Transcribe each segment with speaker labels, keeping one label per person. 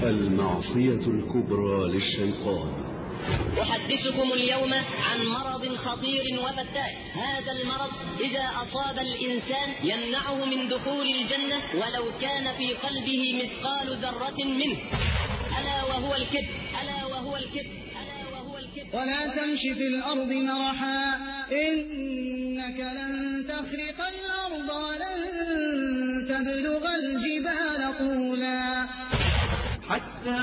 Speaker 1: المعصية الكبرى للشيطان.
Speaker 2: أحدثكم اليوم عن مرض خطير وفتاك. هذا المرض إذا أصاب الإنسان يمنعه من دخول الجنة ولو كان في قلبه مثقال ذرة منه، ألا وهو الكبر. ألا وهو الكبر. ألا وهو الكبر.
Speaker 3: ولا تمش في الأرض مرحا إنك لن تخرق الأرض ولن تبلغ الجبال طولا
Speaker 4: حتى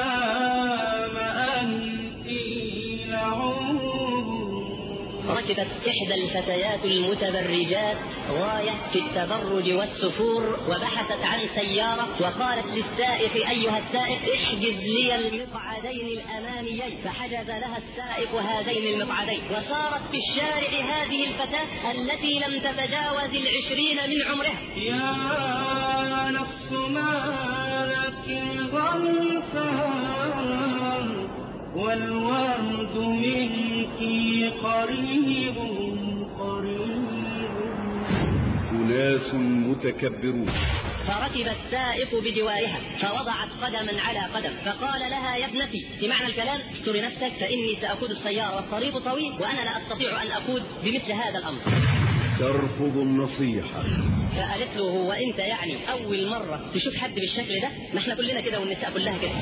Speaker 4: ما أنتي لعوب.
Speaker 2: ركبت إحدى الفتيات المتبرجات غاية في التبرج والسفور، وبحثت عن سيارة وقالت للسائق: أيها السائق احجز لي المقعدين الأماميين. فحجز لها السائق هذين المقعدين، وصارت في الشارع هذه الفتاة التي لم تتجاوز 20 من عمرها.
Speaker 4: يا نفس ما لك غرفا والورد منك قريب قريب.
Speaker 1: أناس متكبرون.
Speaker 2: فركب السائق بجوارها فوضعت قدما على قدم، فقال لها: يا ابنتي، في معنى الكلام استري نفسك فإني سأقود السيارة والطريق طويل وأنا لا أستطيع أن أقود بمثل هذا الأمر.
Speaker 1: ترفض النصيحة.
Speaker 2: فقالت له: هو أنت يعني أول مرة تشوف حد بالشكل ده؟ ما احنا كلنا كده والنساء كلها كده.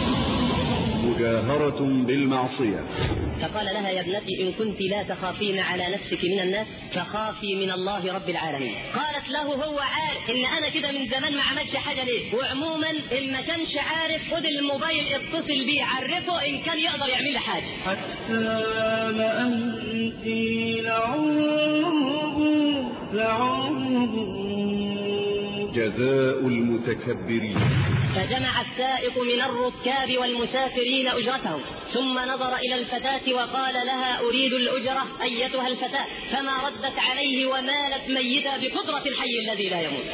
Speaker 1: مجاهرة بالمعصية.
Speaker 2: فقال لها: يا ابنتي، إن كنت لا تخافين على نفسك من الناس فخافي من الله رب العالمين. قالت له: هو عارف إن أنا كده من زمان ما عملش حاجة ليه، وعموما إن ما كانش عارف خد الموبايل اتصل بيه عرفه إن كان يقدر يعمل لي حاجة.
Speaker 4: حتى ما أنت لعوب لعوب.
Speaker 1: جزاء المتكبرين.
Speaker 2: فجمع السائق من الركاب والمسافرين أجرتهم، ثم نظر إلى الفتاة وقال لها: أريد الأجرة أيتها الفتاة. فما ردت عليه ومالت ميتة بقدرة الحي الذي لا يموت.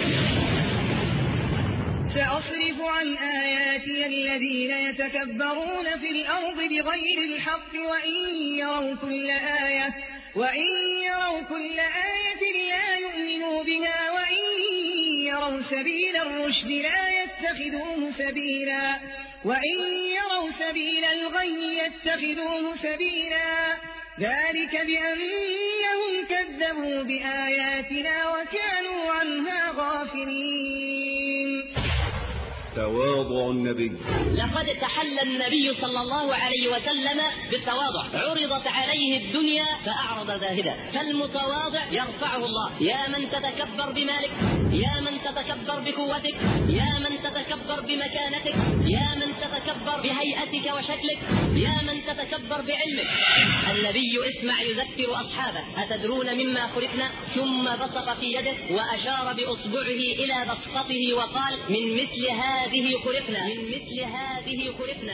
Speaker 3: سأصرف عن آياتي الذين يتكبرون في الأرض بغير الحق وإن يروا كل آية لا يؤمنوا بها وإن يروا سبيل الرشد لا يتخذوه سبيلا وإن يروا سبيل الغي يتخذوه سبيلا. ذلك بأنهم كذبوا بآياتنا وكانوا عنها غافلين.
Speaker 1: تواضع النبي.
Speaker 2: لقد تحلى النبي صلى الله عليه وسلم بالتواضع. عرضت عليه الدنيا فأعرض زاهدا. فالمتواضع يرفعه الله. يا من تتكبر بمالك، يا من تتكبر بقوتك، يا من تتكبر بمكانتك، يا من تتكبر بهيئتك وشكلك، يا من تتكبر بعلمك. النبي اسمع يذكر أصحابه: أتدرون مما خلقنا؟ ثم بسط في يده وأشار بأصبعه إلى بسطته وقال: من مثل هذه خلقنا، من مثل هذه خلقنا.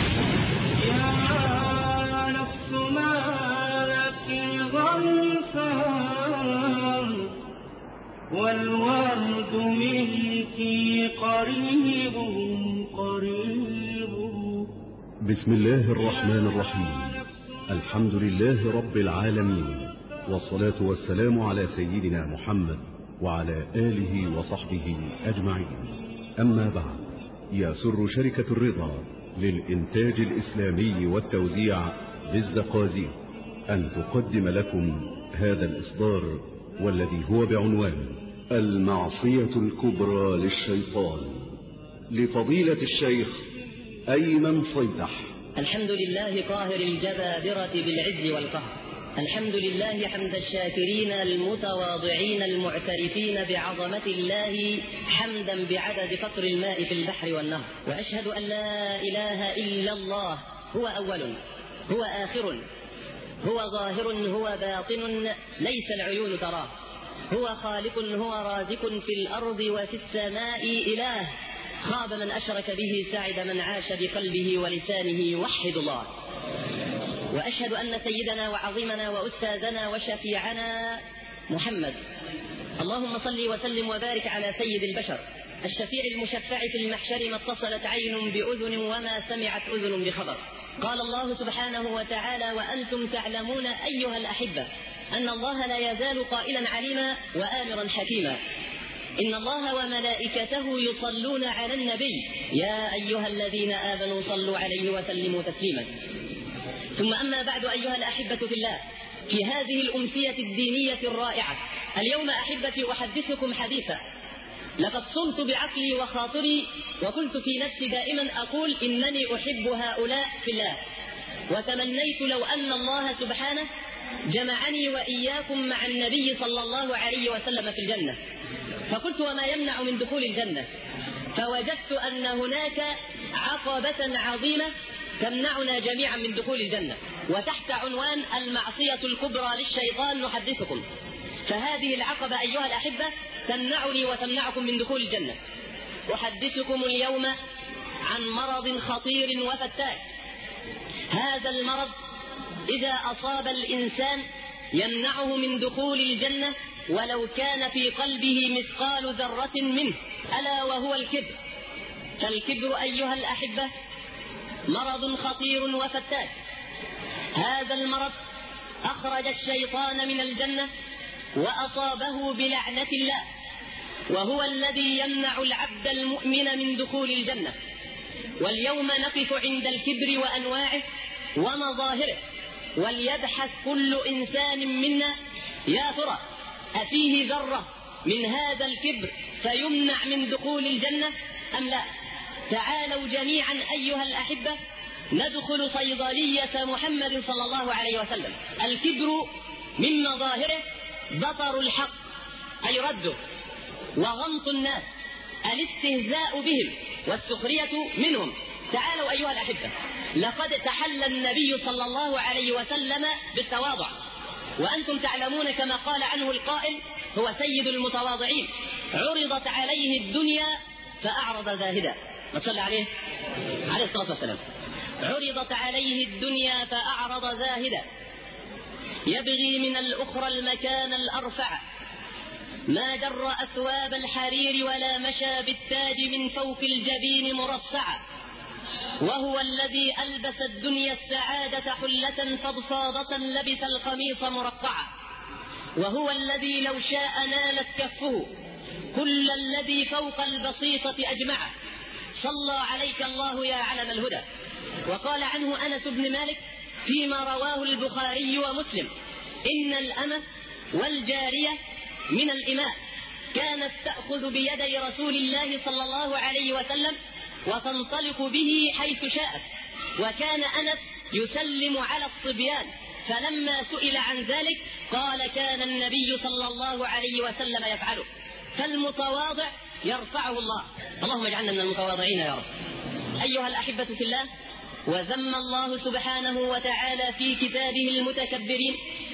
Speaker 4: يا نفس ما لك غرفا والورد منك قريب قريب.
Speaker 1: بسم الله الرحمن الرحيم. الحمد لله رب العالمين، والصلاة والسلام على سيدنا محمد وعلى آله وصحبه أجمعين. أما بعد، يسر شركة الرضا للإنتاج الإسلامي والتوزيع بالزقازيق أن تقدم لكم هذا الإصدار، والذي هو بعنوان المعصية الكبرى للشيطان، لفضيلة الشيخ أيمن صيدح.
Speaker 2: الحمد لله قاهر الجبابرة بالعز والقهر. الحمد لله حمد الشاكرين المتواضعين المعترفين بعظمة الله، حمدا بعدد قطر الماء في البحر والنهر. وأشهد أن لا إله إلا الله، هو أول، هو آخر، هو ظاهر، هو باطن، ليس العيون تراه، هو خالق، هو رازق في الأرض وفي السماء. إله خاب من أشرك به، سعد من عاش بقلبه ولسانه يوحد الله. وأشهد أن سيدنا وعظيمنا وأستاذنا وشفيعنا محمد، اللهم صل وسلم وبارك على سيد البشر الشفيع المشفع في المحشر، ما اتصلت عين بأذن وما سمعت أذن بخبر. قال الله سبحانه وتعالى: وأنتم تعلمون أيها الأحبة أن الله لا يزال قائلا عليما وآمرا حكيما. إن الله وملائكته يصلون على النبي يا أيها الذين آمنوا صلوا عليه وسلموا تسليما. ثم أما بعد أيها الأحبة في الله، في هذه الأمسية الدينية الرائعة اليوم أحبتي أحدثكم حديثا لقد صلت بعقلي وخاطري، وكنت في نفسي دائما أقول إنني أحب هؤلاء في الله، وتمنيت لو أن الله سبحانه جمعني وإياكم مع النبي صلى الله عليه وسلم في الجنة. فقلت وما يمنع من دخول الجنة؟ فوجدت أن هناك عقبة عظيمة تمنعنا جميعا من دخول الجنة، وتحت عنوان المعصية الكبرى للشيطان نحدثكم. فهذه العقبة أيها الأحبة تمنعني وتمنعكم من دخول الجنة. أحدثكم اليوم عن مرض خطير وفتاك. هذا المرض إذا أصاب الإنسان يمنعه من دخول الجنة ولو كان في قلبه مثقال ذرة منه، ألا وهو الكبر. فالكبر أيها الأحبة مرض خطير وفتاك. هذا المرض أخرج الشيطان من الجنة وأصابه بلعنة الله، وهو الذي يمنع العبد المؤمن من دخول الجنة. واليوم نقف عند الكبر وأنواعه ومظاهره، وليبحث كل إنسان منا يا ترى أفيه ذرة من هذا الكبر فيمنع من دخول الجنة أم لا؟ تعالوا جميعا أيها الأحبة ندخل صيدلية محمد صلى الله عليه وسلم. الكبر من مظاهره بطر الحق أي رده، وغمط الناس، الاستهزاء بهم والسخرية منهم. تعالوا أيها الأحبة، لقد تحلى النبي صلى الله عليه وسلم بالتواضع، وأنتم تعلمون كما قال عنه القائل هو سيد المتواضعين: عرضت عليه الدنيا فأعرض زاهدا. ما صلى عليه الصلاة والسلام. عرضت عليه الدنيا فأعرض زاهدا، يبغي من الأخرى المكان الأرفع، ما جر أثواب الحرير ولا مشى بالتاج من فوق الجبين مرصعا، وهو الذي ألبس الدنيا السعادة حلة فضفاضة لبس القميص مرقعا، وهو الذي لو شاء نالت كفه كل الذي فوق البسيطة أجمعه. صلى عليك الله يا علم الهدى. وقال عنه أنس بن مالك فيما رواه البخاري ومسلم: إن الأمة والجارية من الإماء كانت تأخذ بيدي رسول الله صلى الله عليه وسلم وتنطلق به حيث شاءت، وكان أنس يسلم على الصبيان، فلما سئل عن ذلك قال: كان النبي صلى الله عليه وسلم يفعله. فالمتواضع يرفعه الله. اللهم اجعلنا من المتواضعين يا رب. أيها الأحبة في الله، وذم الله سبحانه وتعالى في كتابه المتكبرين،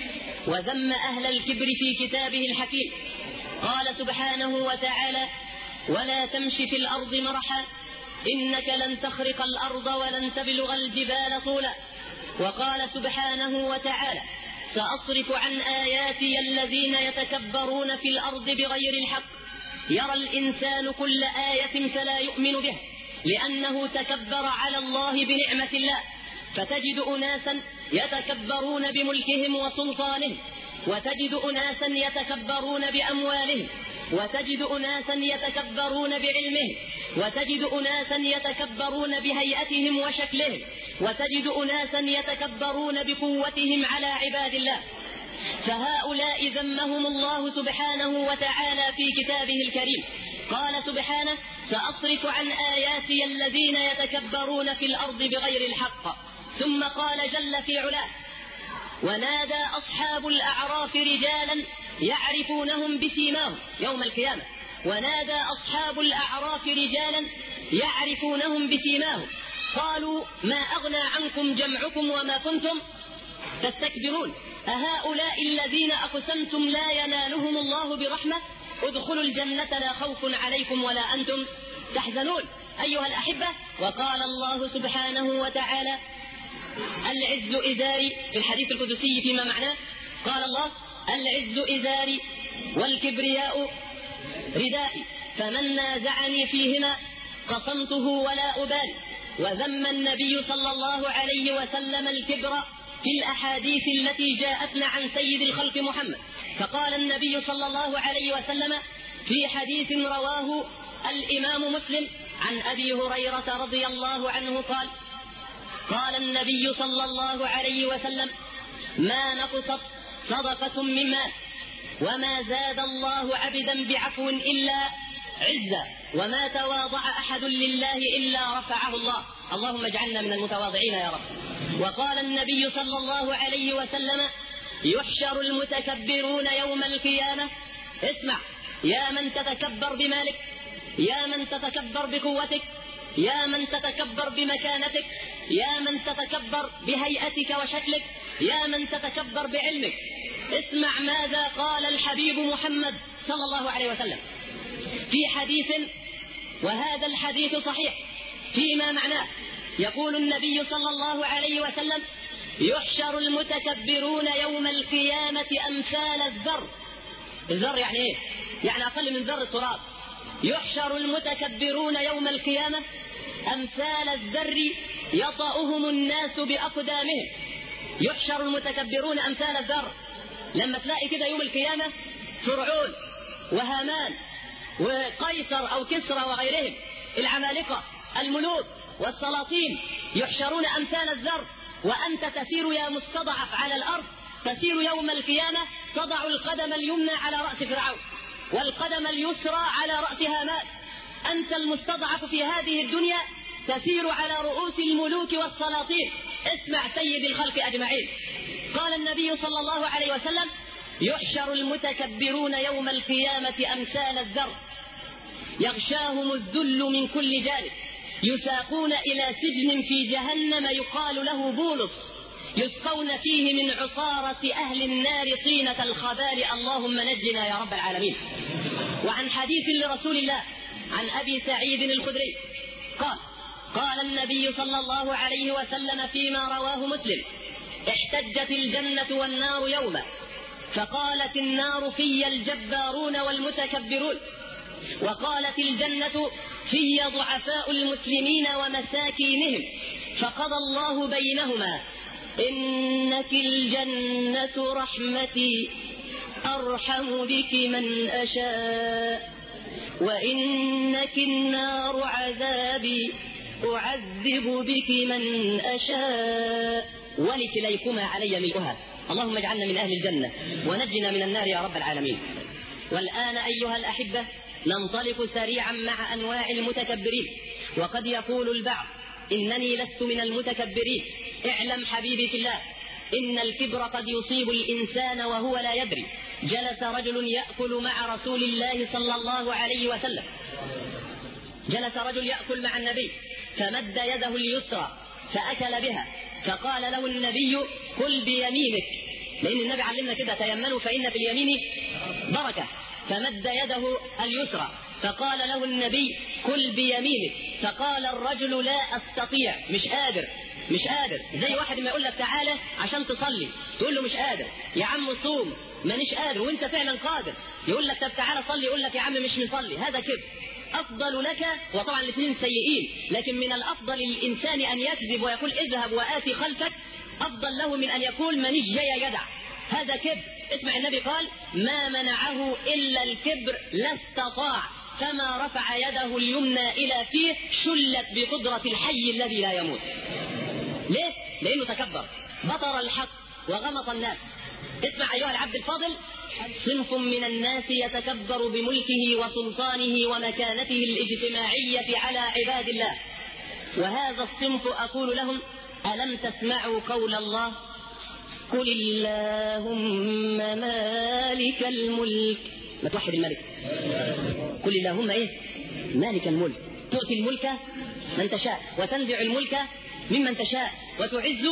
Speaker 2: وذم أهل الكبر في كتابه الحكيم. قال سبحانه وتعالى: ولا تمش في الأرض مرحا إنك لن تخرق الأرض ولن تبلغ الجبال طولا. وقال سبحانه وتعالى: سأصرف عن آياتي الذين يتكبرون في الأرض بغير الحق يرى الإنسان كل آية فلا يؤمن به لأنه تكبر على الله بنعمة الله. فتجد أناسا يتكبرون بملكهم وسلطانهم، وتجد أناسا يتكبرون بأموالهم، وتجد أناسا يتكبرون بعلمهم، وتجد أناسا يتكبرون بهيئتهم وشكلهم، وتجد أناسا يتكبرون بقوتهم على عباد الله. فهؤلاء ذمهم الله سبحانه وتعالى في كتابه الكريم. قال سبحانه: سأصرف عن آياتي الذين يتكبرون في الأرض بغير الحق. ثم قال جل في علاه: ونادى أصحاب الأعراف رجالا يعرفونهم بسيماهم يوم القيامة. ونادى أصحاب الأعراف رجالا يعرفونهم بسيماهم قالوا: ما أغنى عنكم جمعكم وما كنتم تستكبرون أهؤلاء الذين أقسمتم لا ينالهم الله برحمة ادخلوا الجنة لا خوف عليكم ولا أنتم تحزنون. أيها الأحبة، وقال الله سبحانه وتعالى: العز إزاري، في الحديث القدسي فيما معناه قال الله: العز إزاري والكبرياء ردائي فمن نازعني فيهما قصمته ولا أبالي. وذم النبي صلى الله عليه وسلم الكبر في الأحاديث التي جاءتنا عن سيد الخلق محمد. فقال النبي صلى الله عليه وسلم: في حديث رواه الإمام مسلم عن أبي هريرة رضي الله عنه قال: قال النبي صلى الله عليه وسلم: ما نقصت صدقة من مال وما زاد الله عبدا بعفو إلا عزا وما تواضع أحد لله إلا رفعه الله. اللهم اجعلنا من المتواضعين يا رب. وقال النبي صلى الله عليه وسلم: يحشر المتكبرون يوم القيامة. اسمع يا من تتكبر بمالك، يا من تتكبر بقوتك، يا من تتكبر بمكانتك، يا من تتكبر بهيئتك وشكلك، يا من تتكبر بعلمك، اسمع ماذا قال الحبيب محمد صلى الله عليه وسلم في حديث، وهذا الحديث صحيح فيما معناه. يقول النبي صلى الله عليه وسلم: يحشر المتكبرون يوم القيامة أمثال الذر. الذر يعني ايه؟ يعني أقل من ذر التراب. يحشر المتكبرون يوم القيامة أمثال الذر يطأهم الناس بأقدامهم. يحشر المتكبرون أمثال الذر. لما تلاقي كده يوم القيامة فرعون وهامان وقيصر أو كسرى وغيرهم، العمالقة الملوك والسلاطين، يحشرون أمثال الذر، وأنت تسير يا مستضعف على الأرض، تسير يوم القيامة تضع القدم اليمنى على رأس فرعون والقدم اليسرى على رأس هامان. أنت المستضعف في هذه الدنيا تسير على رؤوس الملوك والسلاطين. اسمع سيد الخلق أجمعين، قال النبي صلى الله عليه وسلم: يحشر المتكبرون يوم القيامة أمثال الذر يغشاهم الذل من كل جانب، يساقون إلى سجن في جهنم يقال له بولس، يسقون فيه من عصارة أهل النار طينة الخبال. اللهم نجنا يا رب العالمين. وعن حديث لرسول الله عن أبي سعيد الخدري قال: قال النبي صلى الله عليه وسلم فيما رواه مسلم: احتجت الجنة والنار يوما، فقالت النار: في الجبارون والمتكبرون، وقالت الجنة: في ضعفاء المسلمين ومساكينهم، فقضى الله بينهما: إنك الجنة رحمتي أرحم بك من أشاء، وإنك النار عذابي أعذب بك من أشاء، ولكليكما علي ملؤها. اللهم اجعلنا من أهل الجنة ونجنا من النار يا رب العالمين. والآن أيها الأحبة ننطلق سريعا مع أنواع المتكبرين. وقد يقول البعض: إنني لست من المتكبرين. اعلم حبيبي في الله إن الكبر قد يصيب الإنسان وهو لا يدري. جلس رجل يأكل مع رسول الله صلى الله عليه وسلم، جلس رجل يأكل مع النبي فمد يده اليسرى فأكل بها، فقال له النبي: كل بيمينك، لأن النبي علمنا كده: تيمنوا فإن في اليمين بركة. فمد يده اليسرى فقال له النبي: كل بيمينك. فقال الرجل: لا أستطيع، مش قادر. زي واحد ما يقول لك تعالى عشان تصلي، تقول له مش قادر. يا عم صوم، مانيش قادر، وانت فعلا قادر. يقول لك طب تعالى صلي، يقول لك يا عم مش مصلي. هذا كذب. أفضل لك، وطبعا الاثنين سيئين، لكن من الأفضل للإنسان أن يكذب ويقول اذهب وآتي خلفك، أفضل له من أن يقول مانيش جاي يا جدع. هذا كذب. اسمع النبي قال: ما منعه إلا الكبر لا استطاع، فما رفع يده اليمنى إلى فيه شلت بقدرة الحي الذي لا يموت. ليه؟ لأنه تكبر، بطر الحق وغمط الناس. اسمع أيها العبد الفاضل: صنف من الناس يتكبر بملكه وسلطانه ومكانته الاجتماعية على عباد الله، وهذا الصنف أقول لهم: ألم تسمعوا قول الله: قل اللهم مالك الملك. ما توحد الملك. قل اللهم ايه؟ مالك الملك، تؤتي الملك من تشاء وتنزع الملك ممن تشاء وتعز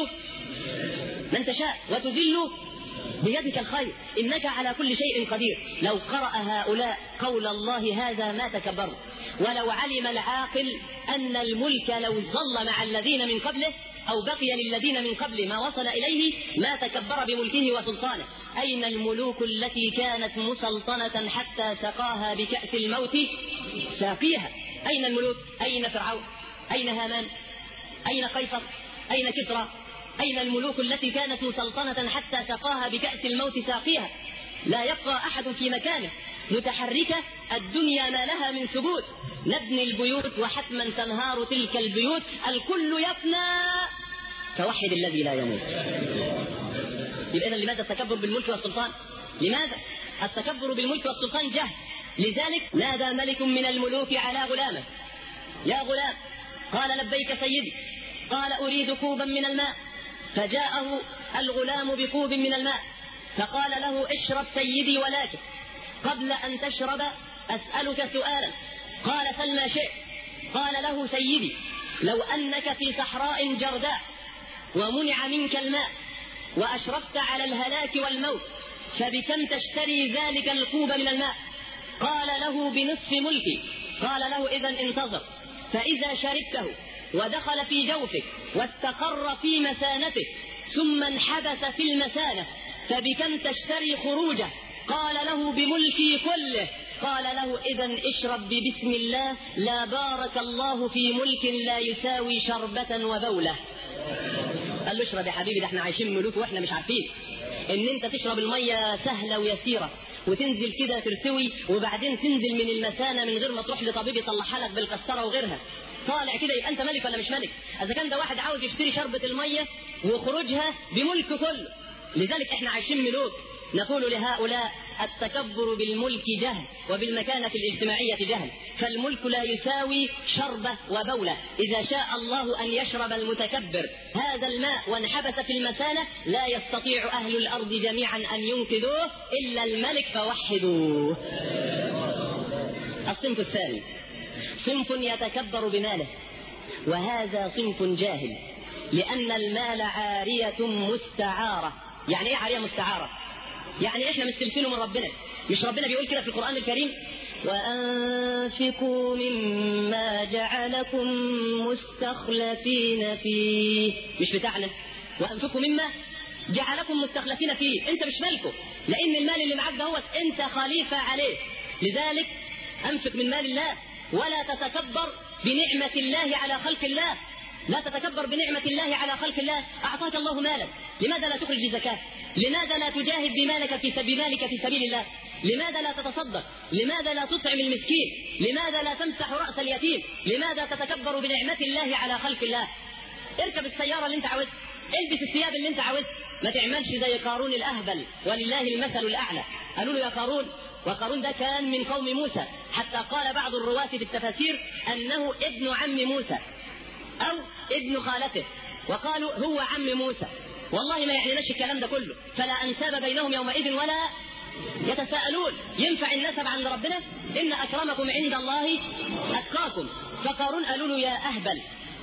Speaker 2: من تشاء وتذل بيدك الخير، إنك على كل شيء قدير. لو قرأ هؤلاء قول الله هذا ما تكبروا. ولو علم العاقل أن الملك لو ظل مع الذين من قبله أو بقي للذين من قبل ما وصل إليه ما تكبر بملكه وسلطانه. أين الملوك التي كانت مسلطنة حتى سقاها بكأس الموت ساقيها؟ أين الملوك؟ أين فرعون؟ أين هامان؟ أين قيصر؟ أين كسرى؟ أين الملوك التي كانت مسلطنة حتى سقاها بكأس الموت ساقيها؟ لا يبقى أحد في مكانه، متحركة الدنيا ما لها من ثبوت، نبني البيوت وحتما تنهار تلك البيوت، الكل يفنى فوحد الذي لا يموت. يبقى إذن لماذا التكبر بالملك والسلطان؟ لماذا؟ التكبر بالملك والسلطان جهل. لذلك نادى ملك من الملوك على غلامه: يا غلام. قال: لبيك سيدي. قال: أريد كوبا من الماء. فجاءه الغلام بكوب من الماء فقال له: اشرب سيدي، ولكن قبل أن تشرب أسألك سؤالا. قال: سل ما شئت. قال له: سيدي، لو أنك في صحراء جرداء ومنع منك الماء وأشرفت على الهلاك والموت، فبكم تشتري ذلك الكوب من الماء؟ قال له: بنصف ملكي. قال له: إذن انتظر، فإذا شربته ودخل في جوفك واستقر في مثانتك ثم انحبس في المثانة، فبكم تشتري خروجه؟ قال له: بملكي كله. قال له: إذن اشرب ببسم الله، لا بارك الله في ملك لا يساوي شربة وبولة. قال له: اشرب يا حبيبي، ده احنا عايشين ملوك واحنا مش عارفين ان انت تشرب المية سهلة ويسيرة وتنزل كده ترتوي وبعدين تنزل من المثانة من غير ما تروح لطبيب يطلعها لك بالقسطرة وغيرها. طالع كده يبقى انت ملك ولا مش ملك؟ اذا كان ده واحد عاوز يشتري شربة المية وخروجها بملك كله. لذلك احنا عايشين ملوك. نقول لهؤلاء: التكبر بالملك جهل، وبالمكانة الاجتماعية جهل، فالملك لا يساوي شربة وبولة. إذا شاء الله أن يشرب المتكبر هذا الماء وانحبس في المثانة لا يستطيع أهل الأرض جميعا أن ينقذوه إلا الملك، فوحدوه. الصنف الثاني صنف يتكبر بماله، وهذا صنف جاهل، لأن المال عارية مستعارة. يعني إيه عارية مستعارة؟ يعني إحنا مستلفينه من ربنا. مش ربنا بيقول كده في القرآن الكريم: وأنفقوا مما جعلكم مستخلفين فيه؟ مش بتاعنا. وأنفقوا مما جعلكم مستخلفين فيه، أنت مش ملكه، لأن المال اللي معك ده هو أنت خليفة عليه. لذلك أنفق من مال الله، ولا تتكبر بنعمة الله على خلق الله. لا تتكبر بنعمة الله على خلق الله. أعطاك الله مالا، لماذا لا تخرج بزكاة؟ لماذا لا تجاهد بمالك في سبيل الله؟ لماذا لا تتصدق؟ لماذا لا تطعم المسكين؟ لماذا لا تمسح رأس اليتيم؟ لماذا تتكبر بنعمة الله على خلق الله؟ اركب السيارة اللي انت عاوزها، البس الثياب اللي انت عاوزها، ما تعملش زي قارون الأهبل، ولله المثل الأعلى. قالوا له: يا قارون. وقارون ده كان من قوم موسى، حتى قال بعض الرواة في التفاسير أنه ابن عم موسى أو ابن خالته، وقالوا هو عم موسى. والله ما يعنيناش الكلام ده كله، فلا أنساب بينهم يومئذ ولا يتساءلون. ينفع النسب عند ربنا؟ إن أكرمكم عند الله أتقاكم. فقارون قالوا له: يا أهبل،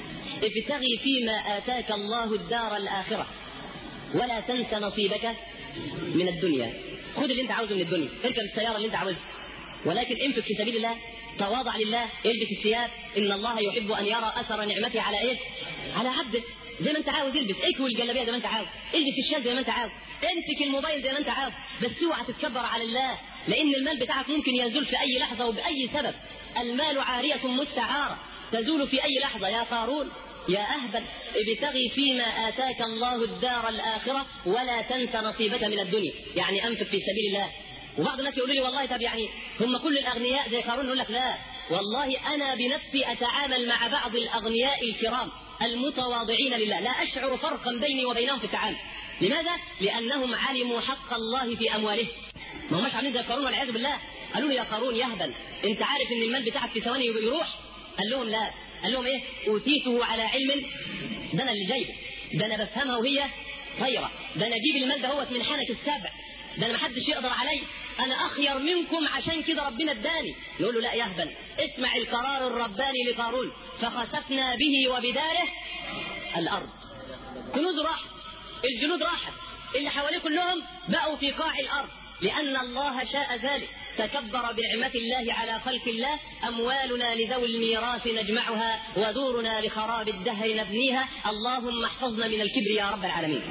Speaker 2: ابتغي فيما آتاك الله الدار الآخرة ولا تنس نصيبك من الدنيا. خذ اللي انت عاوزه من الدنيا، اركب السيارة اللي انت عاوزها، ولكن انفق في سبيل الله، تواضع لله، البس الثياب. إن الله يحب أن يرى أثر نعمته على إيه؟ على عبده. زي ما انت عاوز البس، اكوي الجلابيه زي ما انت عاوز، البس الشال زي ما انت عاوز، امسك الموبايل زي ما انت عاوز، بس اوعى تتكبر على الله، لان المال بتاعك ممكن يزول في اي لحظه وباي سبب. المال عاريه مستعاره تزول في اي لحظه. يا قارون يا اهبل، ابتغي فيما اتاك الله الدار الاخره ولا تنس نصيبك من الدنيا. يعني انفق في سبيل الله. وبعض الناس يقولوا لي: والله طب يعني هم كل الاغنياء زي قارون؟ يقول لك: لا والله، انا بنفسي اتعامل مع بعض الاغنياء الكرام المتواضعين لله، لا أشعر فرقا بيني وبينهم في التعامل. لماذا؟ لأنهم علموا حق الله في أموالهم. ما هماش عاملين زي قارون والعياذ بالله. قالوا له: يا قارون يا هبل، أنت عارف إن المال بتاعك في ثواني يروح؟ قال لهم: لا. قال لهم: إيه؟ أوتيته على علم، ده أنا اللي جايبه، ده أنا بفهمها وهي طايرة، ده أنا أجيب المال ده هو من حنك السبع، ده أنا محدش يقدر علي، أنا أخير منكم، عشان كده ربنا اداني. نقول له: لا يا هبل، اسمع القرار الرباني لقارون: فخسفنا به وبداره الأرض. كنوز راحت، الجنود راحت، اللي حواليه كلهم بقوا في قاع الأرض، لأن الله شاء ذلك. تكبر بنعمة الله على خلق الله. أموالنا لذوي الميراث نجمعها، ودورنا لخراب الدهر نبنيها. اللهم احفظنا من الكبر يا رب العالمين.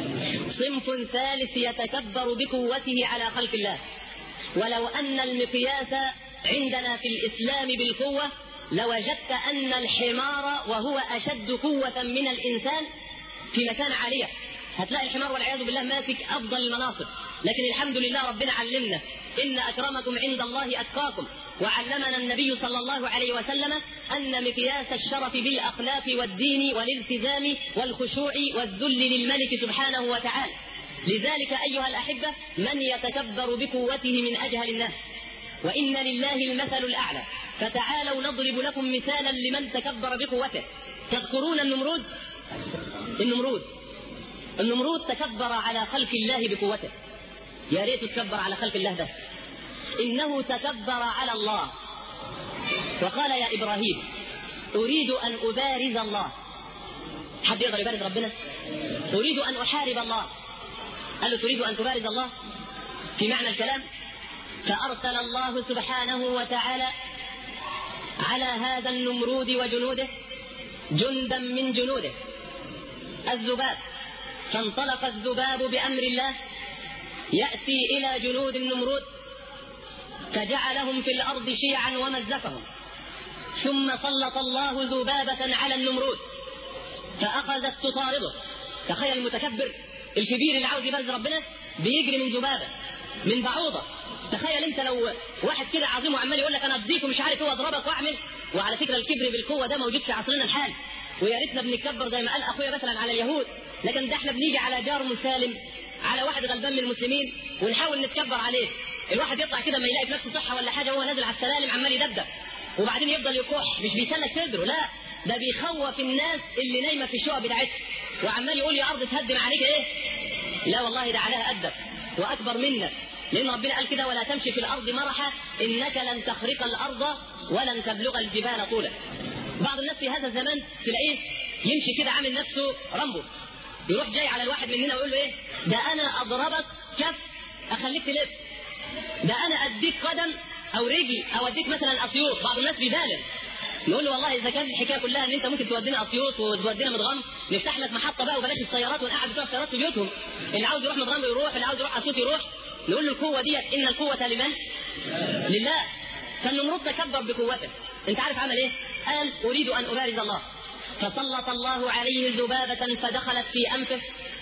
Speaker 2: صنف ثالث يتكبر بقوته على خلق الله. ولو أن المقياس عندنا في الإسلام بالقوة لوجدت أن الحمار وهو أشد قوة من الإنسان في مكان عالية. هتلاقي الحمار والعياذ بالله ماسك أفضل المناصب، لكن الحمد لله ربنا علمنا إن أكرمكم عند الله أتقاكم. وعلمنا النبي صلى الله عليه وسلم أن مقياس الشرف بالأخلاق والدين والالتزام والخشوع والذل للملك سبحانه وتعالى. لذلك أيها الأحبة من يتكبر بقوته من أجهل الناس، وإن لله المثل الأعلى. فتعالوا نضرب لكم مثالا لمن تكبر بقوته. تذكرون النمرود تكبر على خلق الله بقوته. يا ريت تكبر على خلق الله ده، إنه تكبر على الله وقال يا إبراهيم أريد أن أبارز الله. حد يقدر يبارز ربنا؟ أريد أن أحارب الله. قال له تريد أن تبارز الله في معنى الكلام؟ فأرسل الله سبحانه وتعالى على هذا النمرود وجنوده جندا من جنوده الذباب. فانطلق الذباب بأمر الله يأتي إلى جنود النمرود فجعلهم في الأرض شيعا ومزقهم. ثم سلط الله ذبابة على النمرود فأخذت تطارده. تخيل المتكبر الكبير اللي عاوز يبارز ربنا بيجري من ذبابة من بعوضة. تخيل انت لو واحد كده عظيم وعمال يقول لك انا اديك ومش عارف هو اضربك واعمل. وعلى فكره الكبر بالقوه ده موجود في عصرنا الحالي، ويا ريتنا بنتكبر زي ما قال اخويا مثلا على اليهود، لكن ده احنا بنيجي على جار مسالم، على واحد غلبان من المسلمين ونحاول نتكبر عليه. الواحد يطلع كده ما يلاقي نفسه صحه ولا حاجه وهو نازل على السلالم عمال يدبدب وبعدين يفضل يكح، مش بيسلك صدره، لا ده بيخوف الناس اللي نايمه في الشقق بتاعتها وعمال يقول يا ارض تهدم عليك ايه. لا والله ده عليها قدك واكبر منك، لأن ربنا قال كده ولا تمشي في الأرض مرحا إنك لن تخرق الأرض ولن تبلغ الجبال طولا. بعض الناس في هذا الزمان تلاقيه يمشي كده عامل نفسه رامبو، يروح جاي على الواحد مننا ويقول له إيه ده أنا أضربك كف أخليك تلف، ده أنا أديك قدم أو رجل أو أديك مثلا أسيوط. بعض الناس بيبالغ نقول له والله إذا كانت الحكاية كلها إن أنت ممكن تودينا أسيوط وتودينا مدغم نفتح لك محطة بقى وبلاش السيارات ونقعد بتوع السيارات في بيوتهم، اللي عاوز يروح مدغم يروح، اللي عاوز يروح أسيوط يروح. نقول له القوة ديت إن القوة لمن؟ لله. فالنمرود تكبر بقوته. أنت عارف عمل إيه؟ قال أريد أن أبارز الله، فسلط الله عليه ذبابة فدخلت في أنفه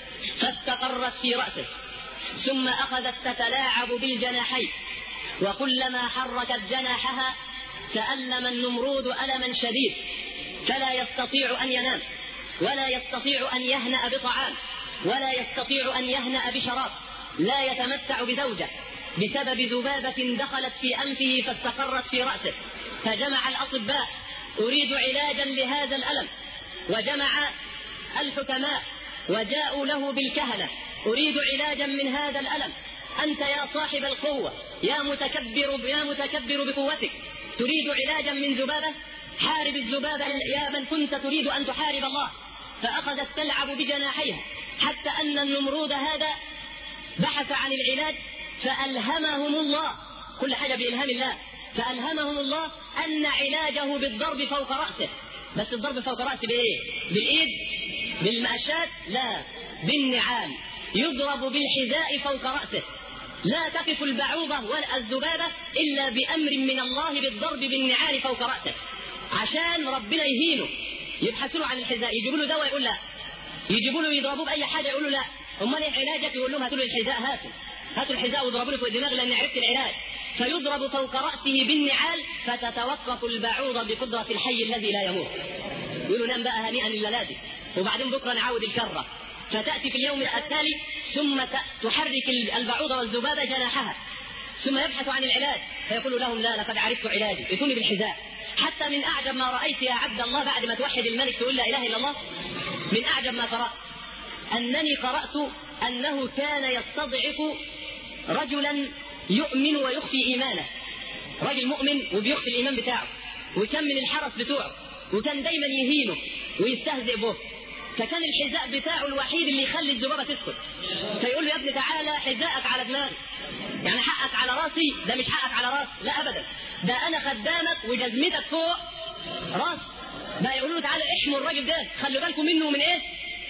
Speaker 2: فاستقرت في رأسه، ثم أخذت تتلاعب بالجناحين، وكلما حركت جناحها تألم النمرود ألما شديد، فلا يستطيع أن ينام ولا يستطيع أن يهنأ بطعام ولا يستطيع أن يهنأ بشراب، لا يتمتع بزوجة بسبب ذبابة دخلت في أنفه فاستقرت في رأسه. فجمع الأطباء أريد علاجا لهذا الألم، وجمع الحكماء وجاءوا له بالكهنة أريد علاجا من هذا الألم. أنت يا صاحب القوة يا متكبر بقوتك تريد علاجا من ذبابة، حارب الذبابة يا من كنت تريد أن تحارب الله. فأخذت تلعب بجناحيها حتى أن النمرود هذا بحث عن العلاج فألهمهم الله، كل حاجة بإلهام الله، فألهمهم الله أن علاجه بالضرب فوق رأسه. بس الضرب فوق رأسه بإيه؟ بالإيد؟ بالمأشات؟ لا، بالنعال. يضرب بالحذاء فوق رأسه. لا تقف البعوضة ولا الذبابة إلا بأمر من الله بالضرب بالنعال فوق رأسه، عشان ربنا يهينه. يبحثوا له عن الحذاء، يجيبوا له دواء يقول لا، يجيبوا له يضربوه بأي حاجة يقولوا لا. امال ايه علاجك؟ يقول لهم هاتوا له الحذاء، هاتوا الحذاء واضربوا له فوق الدماغ لان عرفت العلاج. فيضرب فوق راسه بالنعال فتتوقف البعوضه بقدره الحي الذي لا يموت. يقولوا نام بقى هنيئا لليلادي، وبعدين بكره نعاود الكره. فتاتي في اليوم التالي ثم تحرك البعوضه والذبابه جناحها، ثم يبحث عن العلاج فيقول لهم لا لقد عرفت علاجي، ائتوني بالحذاء. حتى من اعجب ما رايت يا عبد الله بعد ما توحد الملك تقول لا اله الا الله، من اعجب ما قرات أنني قرأت أنه كان يستضعف رجلا يؤمن ويخفي إيمانه، رجل مؤمن وبيخفي الإيمان بتاعه، وكان من الحرس بتوعه، وكان دايما يهينه ويستهزئ به. فكان الحذاء بتاعه الوحيد اللي يخلي الذبابة تسكت. فيقول له يا ابني تعالى حذاءك على دماغي، يعني حقك على راسي، ده مش حقك على راسي، لا أبدا، ده أنا خدامك وجزمتك فوق راس. بقى يقولوا له تعالى احموا الراجل ده، خلوا بالكم منه ومن ايه؟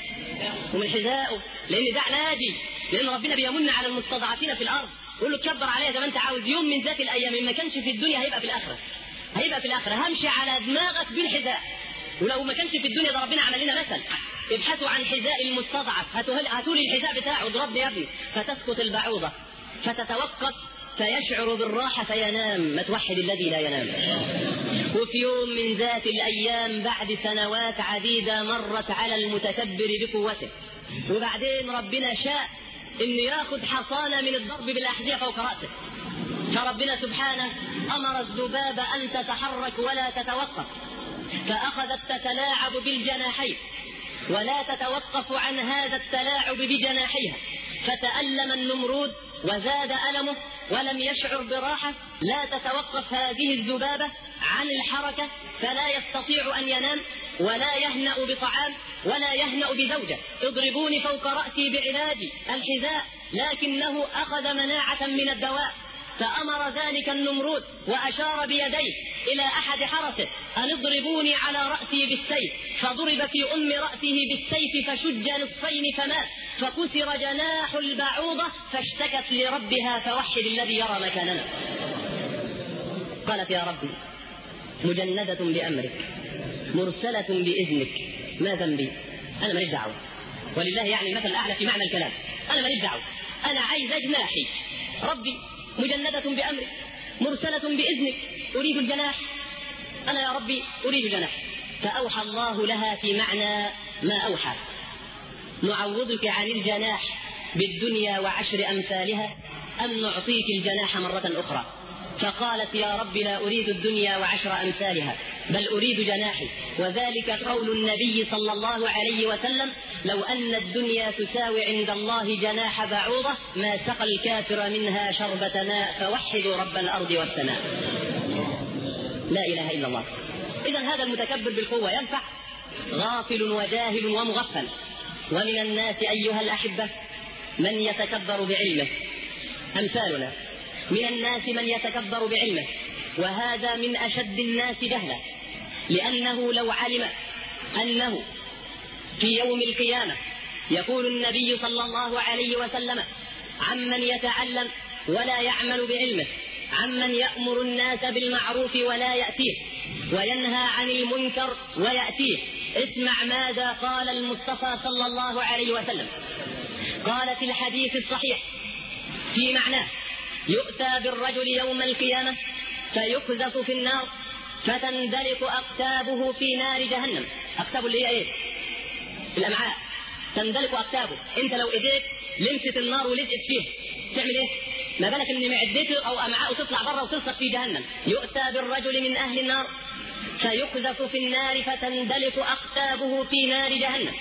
Speaker 2: ومن حذائه، لان ده علاجي، لان ربنا بيمن على المستضعفين في الارض. يقول له تكبر عليها زي ما انت عاوز، يوم من ذات الايام ما كانش في الدنيا هيبقى في الاخره، هيبقى في الاخره. همشي على دماغك بالحذاء، ولو ما كانش في الدنيا ده ربنا عمل لنا مثل، ابحثوا عن حذاء المستضعف، هاتوا لي الحذاء بتاعه اضربني يا ابني. فتسقط البعوضه فتتوقف فيشعر بالراحة فينام. ما توحد الذي لا ينام. وفي يوم من ذات الأيام بعد سنوات عديدة مرت على المتكبر بقوته، وبعدين ربنا شاء إنه ياخد حصانة من الضرب بالأحذية فوق رأسه، فربنا سبحانه أمر الذبابة أن تتحرك ولا تتوقف، فأخذت تتلاعب بالجناحين ولا تتوقف عن هذا التلاعب بجناحيها، فتألم النمرود وزاد ألمه ولم يشعر براحة. لا تتوقف هذه الذبابة عن الحركة، فلا يستطيع أن ينام ولا يهنأ بطعام ولا يهنأ بزوجة. اضربوني فوق رأسي بعلاجي الحذاء، لكنه أخذ مناعة من الدواء. فأمر ذلك النمرود وأشار بيديه إلى أحد حرسه أن اضربوني على رأسي بالسيف، فضرب في رأسه بالسيف فشج نصفين فمات، فكسر جناح البعوضة فاشتكت لربها فوحد الذي يرى مكاننا. قالت يا ربي مجندة بأمرك مرسلة بإذنك، ما ذنبي؟ أنا ماليش دعوة. ولله يعني المثل الأعلى في معنى الكلام. أنا ماليش دعوة، أنا عايز جناحي. ربي مجندة بأمرك مرسلة بإذنك أريد الجناح، أنا يا ربي أريد جناح. فأوحى الله لها في معنى ما أوحى: نعوضك عن الجناح بالدنيا وعشر أمثالها أم نعطيك الجناح مرة أخرى؟ فقالت يا رب لا أريد الدنيا وعشر أمثالها بل أريد جناحي. وذلك قول النبي صلى الله عليه وسلم: لو أن الدنيا تساوي عند الله جناح بعوضة ما سقى الكافر منها شربة ماء. فوحدوا رب الأرض والسماء. لا إله إلا الله. إذن هذا المتكبر بالقوة ينفع؟ غافل وجاهل ومغفل. ومن الناس أيها الأحبة من يتكبر بعلمه، أمثالنا. من الناس من يتكبر بعلمه، وهذا من أشد الناس جهلا، لأنه لو علم أنه في يوم القيامة يقول النبي صلى الله عليه وسلم عمن يتعلم ولا يعمل بعلمه، عمن يأمر الناس بالمعروف ولا يأتيه وينهى عن المنكر ويأتيه. اسمع ماذا قال المصطفى صلى الله عليه وسلم. قال في الحديث الصحيح في معناه: يؤتى بالرجل يوم القيامة فيقذف في النار فتندلق أقتابه في نار جهنم. أقتابه اللي هي إيه؟ الأمعاء. تندلق أقتابه. أنت لو إيديك لمست النار ولزقت فيه تعمل إيه؟ ما بالك إن معدته أو أمعاءه تطلع بره وتلصق في جهنم. يؤتى بالرجل من أهل النار فيقذف في النار فتندلق أقتابه في نار جهنم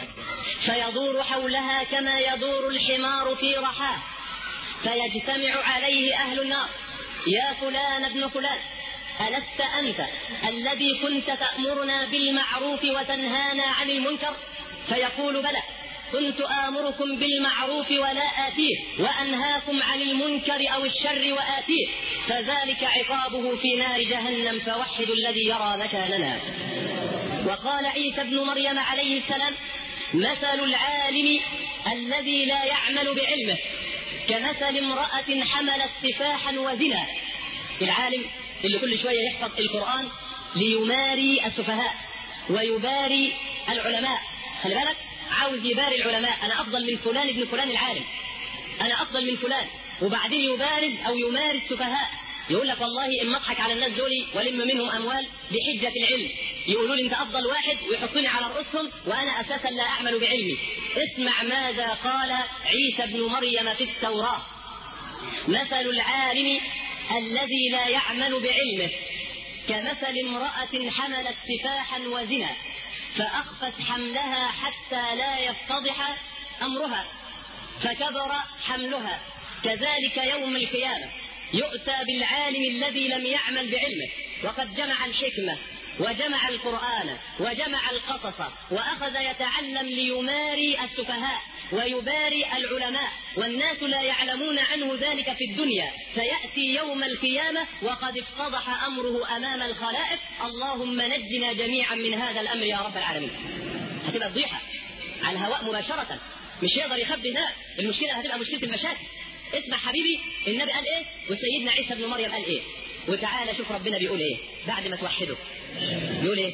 Speaker 2: فيدور حولها كما يدور الحمار في رحاه، فيجتمع عليه أهل النار: يا فلان ابن فلان، ألست أنت الذي كنت تأمرنا بالمعروف وتنهانا عن المنكر؟ فيقول: بلى، كنت آمركم بالمعروف ولا آتيه، وأنهاكم عن المنكر أو الشر وآتيه، فذلك عقابه في نار جهنم فوحدوا الذي يرى مكاننا. وقال عيسى ابن مريم عليه السلام: مثل العالم الذي لا يعمل بعلمه كمثل امرأة حملت سفاحا وزنا. العالم اللي كل شوية يحفظ القرآن ليماري السفهاء ويباري العلماء. خلي بالك، عاوز يباري العلماء: أنا أفضل من فلان ابن فلان العالم، أنا أفضل من فلان، وبعدين يبارز أو يماري السفهاء. يقول لك والله إما أضحك على الناس دول ولم منهم أموال بحجة العلم، يقولوا لي أنت أفضل واحد ويحطوني على رؤوسهم وأنا أساسا لا أعمل بعلمي. اسمع ماذا قال عيسى ابن مريم في التوراة: مثل العالم الذي لا يعمل بعلمه كمثل امرأة حملت سفاحا وزنا فأخفت حملها حتى لا يفتضح أمرها فكبر حملها. كذلك يوم القيامة يؤتى بالعالم الذي لم يعمل بعلمه وقد جمع الحكمة وجمع القرآن وجمع القصص وأخذ يتعلم ليماري السفهاء ويباري العلماء، والناس لا يعلمون عنه ذلك في الدنيا، فيأتي يوم القيامة وقد افتضح أمره أمام الخلائق. اللهم نجنا جميعا من هذا الأمر يا رب العالمين. هتبقى فضيحة على الهواء مباشرة، مش يقدر يخبي هناك. المشكلة هتبقى مشكلة المشاكل. اسمع حبيبي، النبي قال ايه وسيدنا عيسى ابن مريم قال ايه، وتعالى شوف ربنا بيقول ايه بعد ما توحده. بيقول ايه: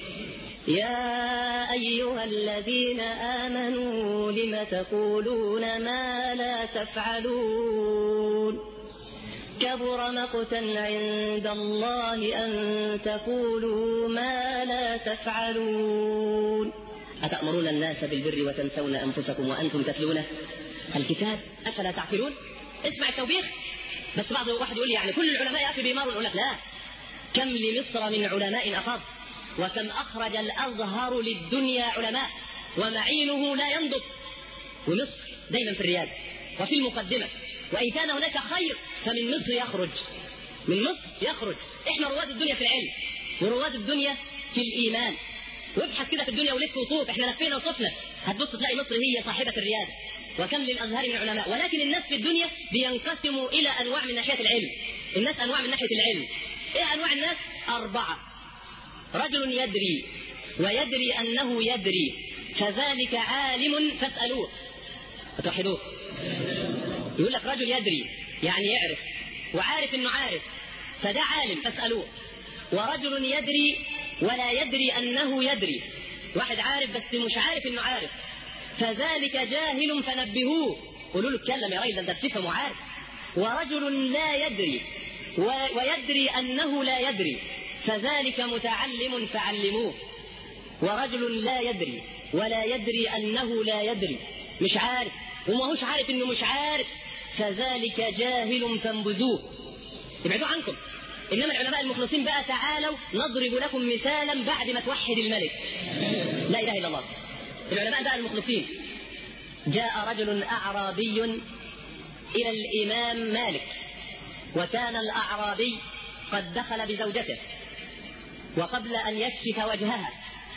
Speaker 2: يا أيها الذين آمنوا لم تقولون ما لا تفعلون كبر مقتا عند الله أن تقولوا ما لا تفعلون أتأمرون الناس بالبر وتنسون أنفسكم وأنتم تتلون الكتاب أفلا تعقلون. اسمع التوبيخ. بس بعض واحد يقول لي يعني كل العلماء يا أخي بيماروا. أقول لك لا، كم لمصر من علماء أخذ، وكم أخرج الأزهر للدنيا علماء ومعينه لا ينضب، ومصر دايما في الريادة وفي المقدمة، وإن كان هناك خير فمن مصر يخرج، من مصر يخرج. إحنا رواد الدنيا في العلم ورواد الدنيا في الإيمان. وابحث كده في الدنيا ولف وطوف، إحنا لفينا وطفنا، هتبص تلاقي مصر هي صاحبة الريادة. وكم للأزهار من علماء. ولكن الناس في الدنيا بينقسموا إلى أنواع من ناحية العلم. الناس أنواع من ناحية العلم. إيه أنواع الناس؟ 4. رجل يدري ويدري أنه يدري فذلك عالم فاسألوه. فتوحدوه. يقول لك رجل يدري يعني يعرف وعارف أنه عارف، فده عالم فاسألوه. ورجل يدري ولا يدري أنه يدري، واحد عارف بس مش عارف أنه عارف، فذلك جاهل فنبهوه. قولوا له اتكلم يا راجل، ده بتفهم وعارف. ورجل لا يدري ويدري أنه لا يدري فذلك متعلم فعلموه. ورجل لا يدري ولا يدري أنه لا يدري، مش عارف وما هوش عارف أنه مش عارف، فذلك جاهل فانبذوه. ابعدوا عنكم. إنما العلماء المخلصين بقى تعالوا نضرب لكم مثالا بعد ما توحد الملك لا إله إلا الله. العلماء بقى المخلصين. جاء رجل أعرابي إلى الإمام مالك، وكان الأعرابي قد دخل بزوجته، وقبل أن يكشف وجهها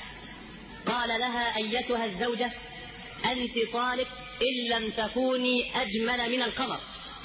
Speaker 2: قال لها أيتها الزوجة أنت طالق إن لم تكوني أجمل من القمر.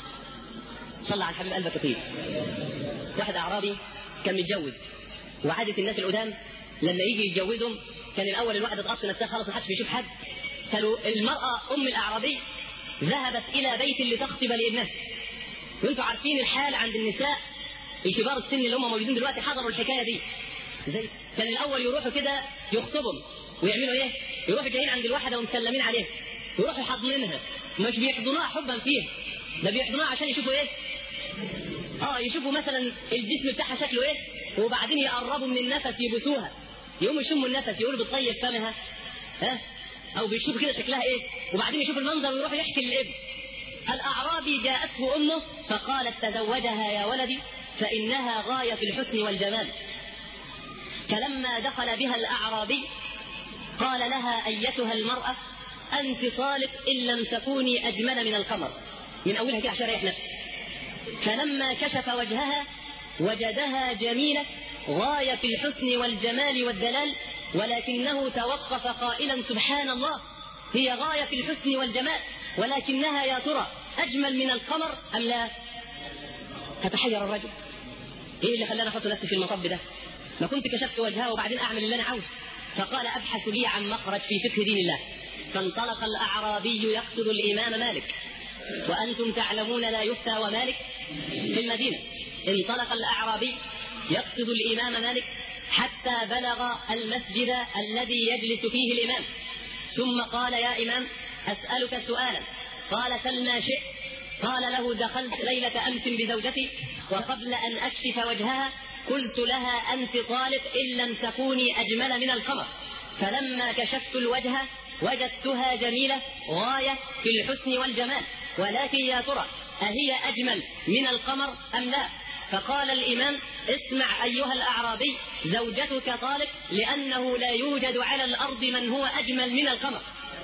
Speaker 2: صلى على الحبيب قلبك طيب. واحد أعرابي كان متجوز، وعادة الناس القدام لما يجي يتجوزهم كان الأول الواحدة تقص نفسها خلاص ما حدش بيشوف حد. قالوا المرأة أم الأعرابي ذهبت إلى بيت لتخطب لابنها. وانتوا عارفين الحال عند النساء الكبار السن اللي هم موجودين دلوقتي حضروا الحكاية دي. زي كان الأول يروحوا كده يخطبهم ويعملوا إيه؟ يروحوا جايين عند الواحدة ومسلمين عليها، يروحوا حاضنينها، مش بيحضنوها حبا فيها، ده بيحضنوها عشان يشوفوا إيه؟ يشوفوا مثلا الجسم بتاعها شكله إيه، وبعدين يقربوا من النفس يبوسوها، يقوموا يشموا النفس يقولوا بتطيب فمها، أو بيشوفوا كده شكلها إيه، وبعدين يشوفوا المنظر ويروحوا يحكي للابن. الأعرابي جاءته أمه فقالت تزوجها يا ولدي فإنها غاية في الحسن والجمال. فلما دخل بها الأعرابي قال لها أيتها المرأة أنت طالق إن لم تكوني أجمل من القمر، من أولها كده عشان يريح نفسه. فلما كشف وجهها وجدها جميلة غاية في الحسن والجمال والدلال، ولكنه توقف قائلا سبحان الله، هي غاية في الحسن والجمال ولكنها يا ترى أجمل من القمر أم لا؟ فتحير الرجل، إيه اللي خلاني أحط نفسي في المطب ده؟ ما كنت كشفت وجهها وبعدين أعمل اللي أنا عاوز. فقال أبحث لي عن مخرج في فقه دين الله. فانطلق الأعرابي يقصد الإمام مالك، وأنتم تعلمون لا يفتى ومالك في المدينة. انطلق الأعرابي يقصد الإمام مالك حتى بلغ المسجد الذي يجلس فيه الإمام، ثم قال يا إمام أسألك سؤالا. قال سل ما شئت. قال له دخلت ليلة أمس بزوجتي، وقبل أن أكشف وجهها قلت لها أنت طالق إن لم تكوني أجمل من القمر، فلما كشفت الوجه وجدتها جميلة غاية في الحسن والجمال، ولكن يا ترى أهي أجمل من القمر أم لا؟ فقال الإمام اسمع أيها الأعرابي زوجتك طالق لأنه لا يوجد على الأرض من هو أجمل من القمر.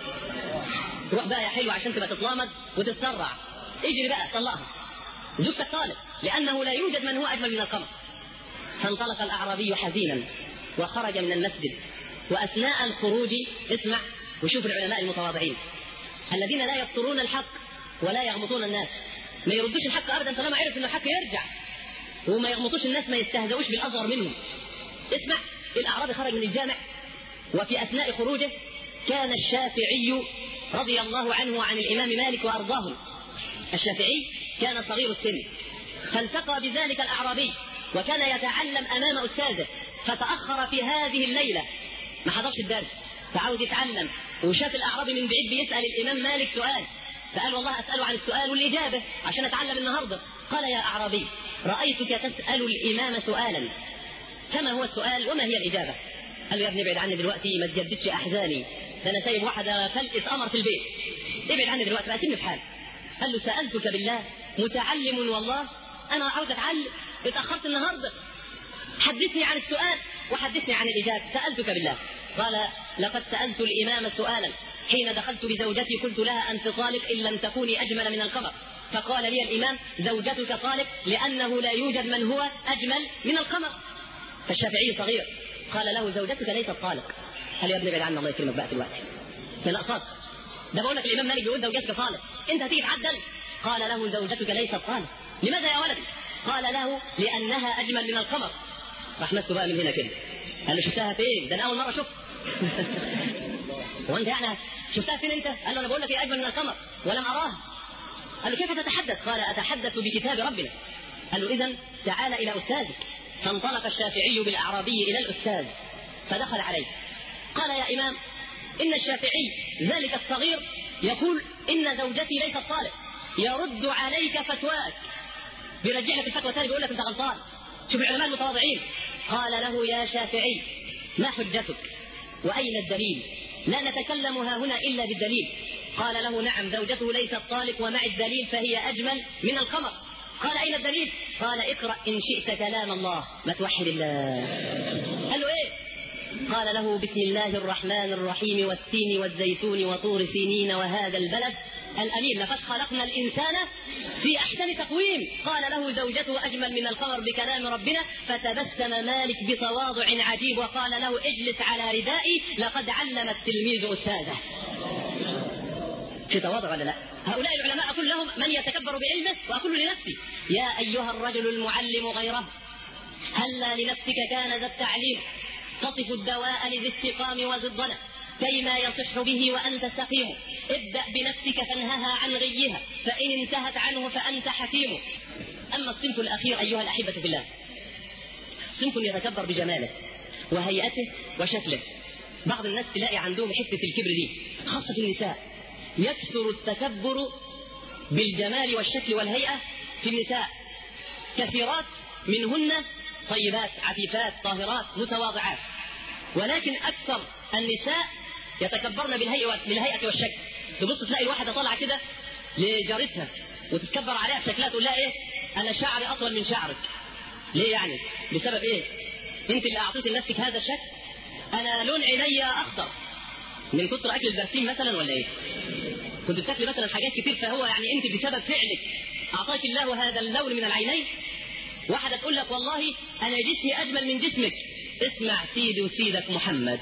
Speaker 2: روح بقى يا حلو عشان تبقى تتلامض وتتسرع، اجري بقى طلقها، زوجتك طالق لأنه لا يوجد من هو أجمل من القمر. فانطلق الأعرابي حزينا وخرج من المسجد، وأثناء الخروج اسمع وشوف العلماء المتواضعين الذين لا يبطرون الحق ولا يغمطون الناس، ما يردوش الحق أبدا طالما عرف أن الحق يرجع، وما يغمطوش الناس، ما يستهزئوش بالأصغر منهم. اسمع، الأعرابي خرج من الجامع، وفي أثناء خروجه كان الشافعي رضي الله عنه وعن الإمام مالك وأرضاه. الشافعي كان صغير السن، فالتقى بذلك الأعرابي وكان يتعلم أمام أستاذه، فتأخر في هذه الليلة ما حضرش الدرس، فعاوز يتعلم، وشاف الأعرابي من بعيد بيسأل الإمام مالك سؤال، فقال والله أسأله عن السؤال والإجابة عشان أتعلم النهاردة. قال: يا أعرابي، رأيتك تسأل الإمام سؤالا، فما هو السؤال وما هي الإجابة؟ قال له: يا ابني ابعد عني دلوقتي، ما تجددش أحزاني، ده أنا سايب واحدة فلقة قمر في البيت، ابعد عني دلوقتي بقى، سيبني في حالي. قال له: سألتك بالله، متعلم والله، أنا عاوز أتعلم، اتأخرت النهاردة، حدثني عن السؤال وحدثني عن الإجابة، سألتك بالله. قال: لقد سألت الإمام سؤالا، حين دخلت بزوجتي قلت لها: أنت طالق إن لم تكوني أجمل من القمر. فقال لي الإمام: زوجتك طالق لأنه لا يوجد من هو أجمل من القمر. فالشافعي صغير قال له: زوجتك ليست طالق. قال: يا ابني ابعد عني الله يكرمك بقى دلوقتي، لا أقصد، ده بقول لك الإمام مالك بيقول زوجتك طالق، أنت هتيجي تعدل؟ قال له: زوجتك ليست طالق. لماذا يا ولدي؟ قال له: لأنها أجمل من القمر. راح مسكه بقى من هنا كده، قال له: شفتها فين؟ ده أنا أول مرة أشوفها. وأنت يعني شفتها فين أنت؟ قال له: أنا بقول لك هي أجمل من القمر ولم أراها. قال له: كيف تتحدث؟ قال: أتحدث بكتاب ربنا. قال له: إذن تعال إلى أستاذك. فانطلق الشافعي بالأعرابي إلى الأستاذ فدخل عليه. قال: يا إمام، إن الشافعي ذلك الصغير يقول إن زوجتي ليست طالق، يرد عليك فتواك، بيرجع لك الفتوى ثاني، بيقول لك أنت غلطان. شوف العلماء المتواضعين. قال له: يا شافعي، ما حجتك وأين الدليل؟ لا نتكلم ها هنا إلا بالدليل. قال له: نعم، زوجته ليست طالق ومع الدليل فهي أجمل من القمر. قال: أين الدليل؟ قال: اقرأ إن شئت كلام الله، ما توحد الله. قال له: إيه؟ قال له: بسم الله الرحمن الرحيم، والتين والزيتون وطور سينين وهذا البلد الأمين، لقد خلقنا الإنسان في أحسن تقويم. قال له: زوجته أجمل من القمر بكلام ربنا. فتبسم مالك بتواضع عجيب وقال له: اجلس على ردائي، لقد علم التلميذ أستاذه. في تواضع ولا لا؟ هؤلاء العلماء أقول لهم: من يتكبر بعلمه؟ وأقول لنفسي: يا أيها الرجل المعلم غيره، هلا لنفسك كان ذا التعليم، تصف الدواء لذي السقام وزضنا، كيما يصح به وأنت سقيم. ابدأ بنفسك فانهها عن غيها، فإن انتهت عنه فأنت حكيم. أما الصنف الأخير أيها الأحبة في الله، صنف يتكبر بجماله وهيئته وشكله. بعض الناس تلاقي عندهم حتة الكبر دي، خاصة النساء، يكثر التكبر بالجمال والشكل والهيئة في النساء. كثيرات منهن طيبات عفيفات طاهرات متواضعات، ولكن أكثر النساء يتكبرن بالهيئة والشكل. تبص تلاقي الواحدة طالعة كده لجارتها وتتكبر عليها بشكلها، تقول لها: إيه؟ أنا شعري أطول من شعرك. ليه يعني؟ بسبب إيه؟ أنت اللي أعطيت لنفسك هذا الشكل؟ أنا لون عيني أخضر من كتر أكل البرسيم مثلا ولا إيه؟ كنت بتاكلي مثلا حاجات كتير، فهو يعني أنت بسبب فعلك أعطاك الله هذا اللون من العينين. واحدة تقول لك: والله أنا جسمي أجمل من جسمك. اسمع سيدي وسيدك محمد.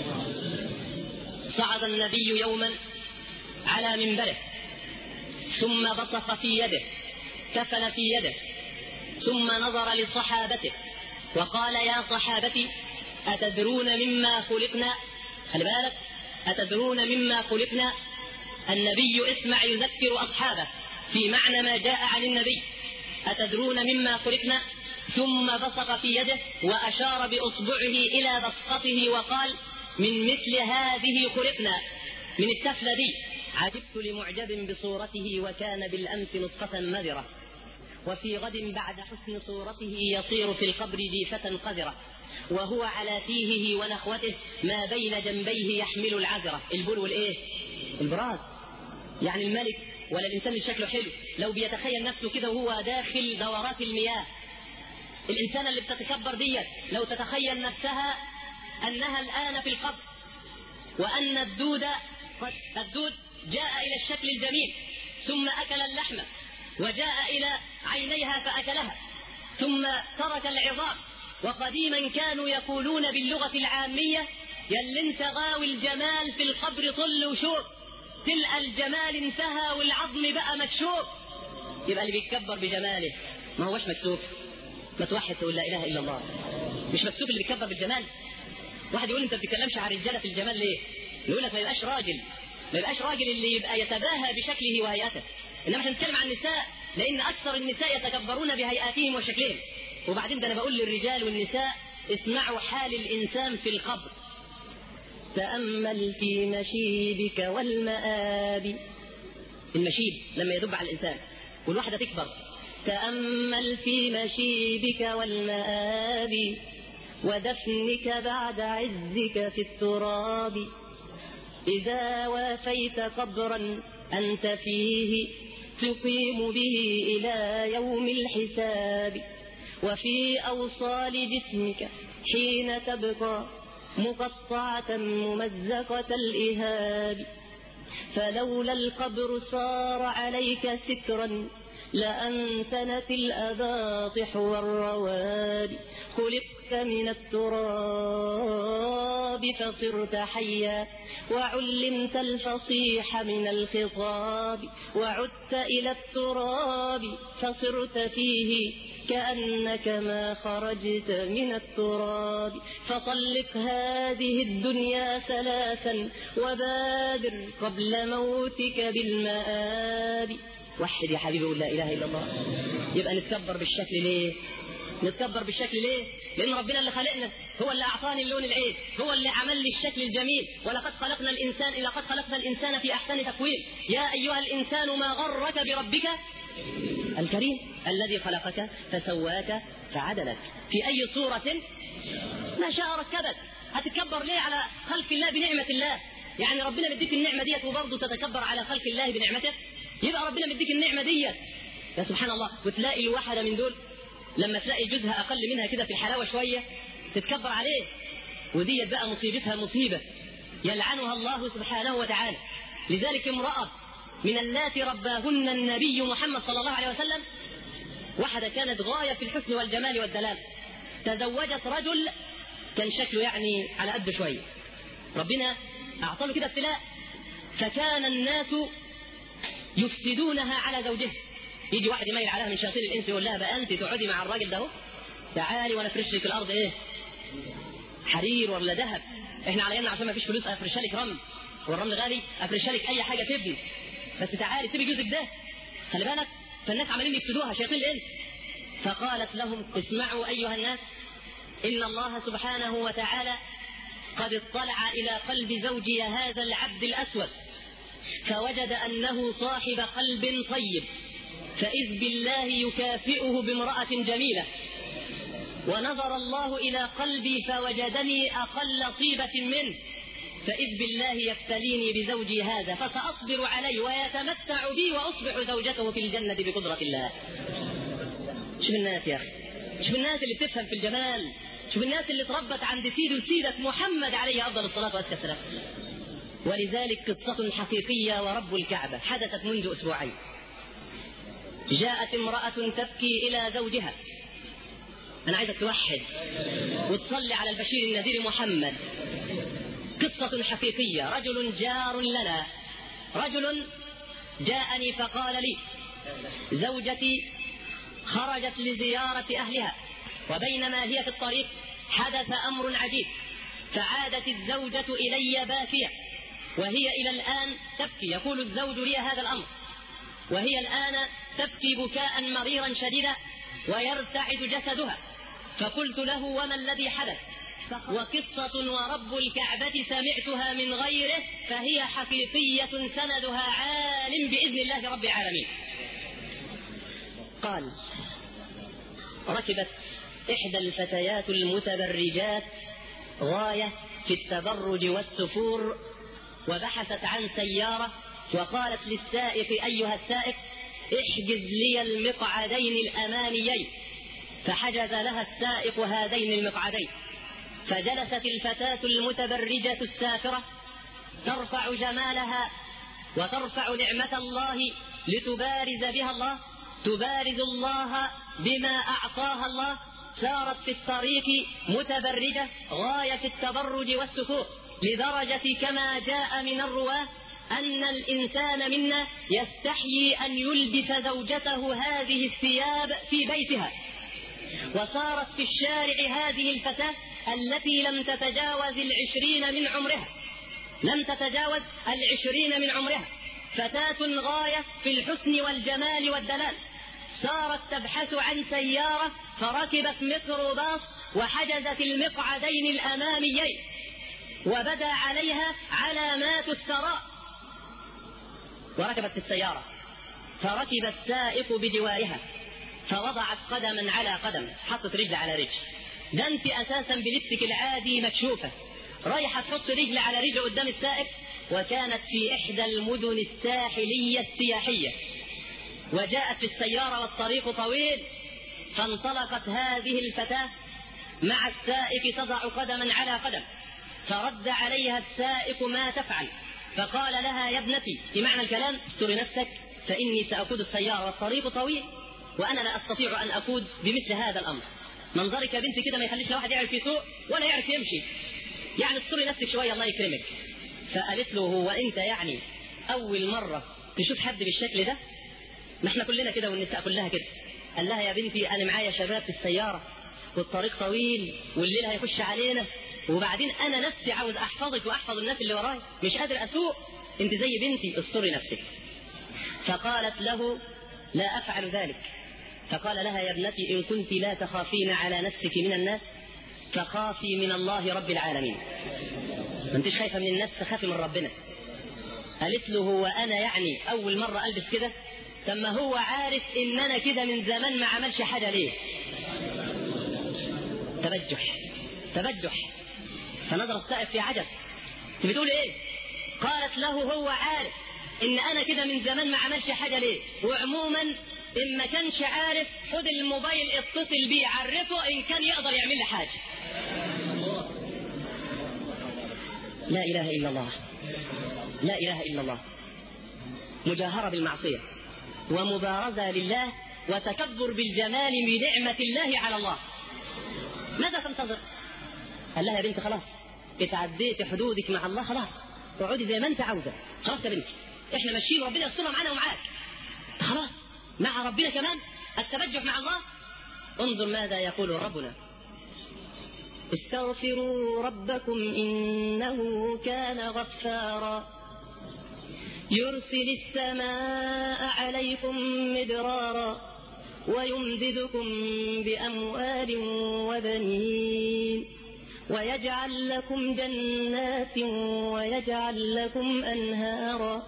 Speaker 2: صعد النبي يوما على منبره، ثم بصق في يده، كفن في يده، ثم نظر لصحابته وقال: يا صحابتي، أتدرون مما خلقنا؟ خلي بالك، أتدرون مما خلقنا؟ النبي اسمع يذكر أصحابه في معنى ما جاء عن النبي. أتدرون مما خلقنا؟ ثم بصق في يده وأشار بأصبعه إلى بصقته وقال: من مثل هذه خلقنا، من التفلة دي. عجبت لمعجب بصورته وكان بالأمس نطفة مذرة، وفي غد بعد حسن صورته يصير في القبر جيفة قذرة، وهو على تيهه ونخوته ما بين جنبيه يحمل العذرة. البول والإيه؟ البراز. يعني الملك ولا الإنسان اللي شكله حلو لو بيتخيل نفسه كده وهو داخل دورات المياه. الإنسان اللي بتتكبر ديت لو تتخيل نفسها أنها الآن في القبر، وأن الدود جاء إلى الشكل الجميل ثم أكل اللحم، وجاء إلى عينيها فأكلها، ثم ترك العظام. وقديما كانوا يقولون باللغة العامية: يلي انت غاوي الجمال في القبر طل وشوف، تلقى الجمال انتهى والعظم بقى مكشوف. يبقى اللي بيتكبر بجماله ما هوش مكسوف. ما توحد تقول لا إله إلا الله. مش مكسوف اللي بيتكبر بالجمال. واحد يقول: انت ما بتتكلمش عن الرجاله في الجمال ليه؟ يقول لك: ما يبقاش راجل، ما يبقاش راجل اللي يبقى يتباهى بشكله وهيئته. انما احنا نتكلم عن النساء، لان اكثر النساء يتكبرون بهيئاتهم وشكلهم. وبعدين ده انا بقول للرجال والنساء: اسمعوا حال الانسان في القبر. تأمل في مشيبك والمآب. المشيب لما يدب على الانسان، والواحده تكبر تأمل في مشيبك والمآب ودفنك بعد عزك في التراب. إذا وافيت قبرا أنت فيه تقيم به إلى يوم الحساب. وفي أوصال جسمك حين تبقى مقطعة ممزقة الإهاب. فلولا القبر صار عليك سترا لأنتنت الأباطح والرواد. خلقت من التراب فصرت حيا وعلمت الفصيح من الخطاب. وعدت إلى التراب فصرت فيه كأنك ما خرجت من التراب. فطلق هذه الدنيا ثلاثا وبادر قبل موتك بالمآب. وحد يا حبيبي قول لا إله إلا الله. يبقى نتكبر بالشكل ليه؟ نتكبر بالشكل ليه؟ لأن ربنا اللي خلقنا، هو اللي أعطاني اللون العين، هو اللي عمل لي الشكل الجميل. ولقد خلقنا الإنسان في أحسن تقويم. يا أيها الإنسان ما غرك بربك الكريم الذي خلقك فسواك فعدلك في أي صورة ما شاء ركبك. هتتكبر ليه على خلق الله بنعمة الله؟ يعني ربنا مديك النعمة ديت وبرضه تتكبر على خلق الله بنعمته؟ يبقى ربنا مديك النعمة ديت يا سبحان الله، وتلاقي الواحدة من دول لما تلاقي جزها أقل منها كده في الحلاوة شوية تتكبر عليه. وديت بقى مصيبتها مصيبة يلعنها الله سبحانه وتعالى. لذلك امرأة من اللاتي رباهن النبي محمد صلى الله عليه وسلم، واحدة كانت غاية في الحسن والجمال والدلال، تزوجت رجل كان شكله يعني على قد شوية، ربنا أعطاه كده ابتلاء، فكان الناس يفسدونها على زوجها. يجي واحد يميل عليها من شياطين الإنس يقول لها بقى أنت تقعدي مع الراجل ده، تعالي وأنا أفرش لك الأرض إيه؟ حرير ولا ذهب. إحنا على يمنا عشان ما فيش فلوس أفرش لك رمل، والرمل غالي، أفرش لك أي حاجة تبني، بس تعالي سيبي جوزك ده، خلي بالك. فالناس عمالين يفسدوها شياطين الإنس. فقالت لهم اسمعوا أيها الناس، إن الله سبحانه وتعالى قد اطلع إلى قلب زوجي هذا العبد الأسود فوجد أنه صاحب قلب طيب، فإذ بالله يكافئه بامرأة جميلة. ونظر الله إلى قلبي فوجدني أقل طيبة منه، فإذ بالله يبتليني بزوجي هذا فسأصبر عليه ويتمتع بي وأصبح زوجته في الجنة بقدرة الله. شوف الناس يا أخي، شوف الناس اللي بتفهم في الجمال، شوف الناس اللي تربت عند سيد وسيدك محمد عليه أفضل الصلاة والسلام. ولذلك قصة حقيقية ورب الكعبة حدثت منذ أسبوعين. جاءت امرأة تبكي إلى زوجها. أنا عايزك توحد وتصلي على البشير النذير محمد. قصة حقيقية. رجل جار لنا، رجل جاءني فقال لي زوجتي خرجت لزيارة أهلها، وبينما هي في الطريق حدث أمر عجيب، فعادت الزوجة إلي باكية وهي إلى الآن تبكي. يقول الزوج لي هذا الأمر وهي الآن تبكي بكاء مريرا شديدا ويرتعد جسدها. فقلت له وما الذي حدث؟ وقصة ورب الكعبة سمعتها من غيره فهي حقيقية سندها عالم بإذن الله رب العالمين. قال ركبت إحدى الفتيات المتبرجات غاية في التبرج والسفور وبحثت عن سيارة، وقالت للسائق أيها السائق احجز لي المقعدين الأماميين، فحجز لها السائق هذين المقعدين. فجلست الفتاة المتبرجة السافرة ترفع جمالها وترفع نعمة الله لتبارز بها الله، تبارز الله بما أعطاها الله. سارت في الطريق متبرجة غاية في التبرج والسفور، لدرجة كما جاء من الرواة أن الإنسان منا يستحيي أن يلبس زوجته هذه الثياب في بيتها. وصارت في الشارع هذه الفتاة التي لم تتجاوز 20 من عمرها، لم تتجاوز 20 من عمرها، فتاة غاية في الحسن والجمال والدلال، صارت تبحث عن سيارة فركبت ميكروباص وحجزت المقعدين الأماميين، وبدا عليها علامات الثراء، وركبت في السيارة فركب السائق بجوارها فوضعت قدما على قدم، حطت رجل على رجل. ده انت اساسا بلبسك العادي مكشوفه، رايحه تحط رجل على رجل قدام السائق، وكانت في احدى المدن الساحليه السياحيه، وجاءت في السياره والطريق طويل، فانطلقت هذه الفتاه مع السائق تضع قدما على قدم، فرد عليها السائق ما تفعل، فقال لها يا ابنتي، في معنى الكلام استري نفسك فإني سأقود السيارة والطريق طويل وأنا لا أستطيع أن أقود بمثل هذا الأمر. منظرك يا بنتي كده ما يخليش الواحد يعرف يسوق ولا يعرف يمشي، يعني استري نفسك شوية الله يكرمك. فقالت له هو أنت يعني أول مرة تشوف حد بالشكل ده؟ ما احنا كلنا كده والنساء كلها كده. قال لها يا بنتي أنا معايا شباب في السيارة والطريق طويل والليل هيخش علينا، وبعدين أنا نفسي عاوز أحفظك وأحفظ الناس اللي وراي، مش قادر أسوق، أنت زي بنتي استري نفسك. فقالت له لا أفعل ذلك. فقال لها يا ابنتي إن كنت لا تخافين على نفسك من الناس فخافي من الله رب العالمين. ما انتش خايفة من الناس، تخافي من ربنا. قالت له هو أنا يعني أول مرة ألبس كده؟ طب ما هو عارف إن أنا كده من زمان ما عملش حاجة ليه؟ تبجح. فنظر السائق في عجب، بتقول ايه؟ قالت له هو عارف ان انا كده من زمان ما عملش حاجه ليه، وعموما ان ما كانش عارف خد الموبايل اتصل بيه عرفه ان كان يقدر يعمل لي حاجه. لا اله الا الله، لا اله الا الله. مجاهره بالمعصيه ومبارزه لله وتكبر بالجمال بنعمه الله على الله. ماذا تنتظر؟ قال لها يا بنت خلاص اتعديت حدودك مع الله، خلاص اقعدي زي ما انت عاوزه، خلاص يا بنتي احنا ماشيين ربنا يسترها معانا ومعاك، خلاص مع ربنا كمان التبجح مع الله. انظر ماذا يقول ربنا: استغفروا ربكم إنه كان غفارا يرسل السماء عليكم مدرارا ويمددكم بأموال وبنين ويجعل لكم جنات ويجعل لكم أنهارا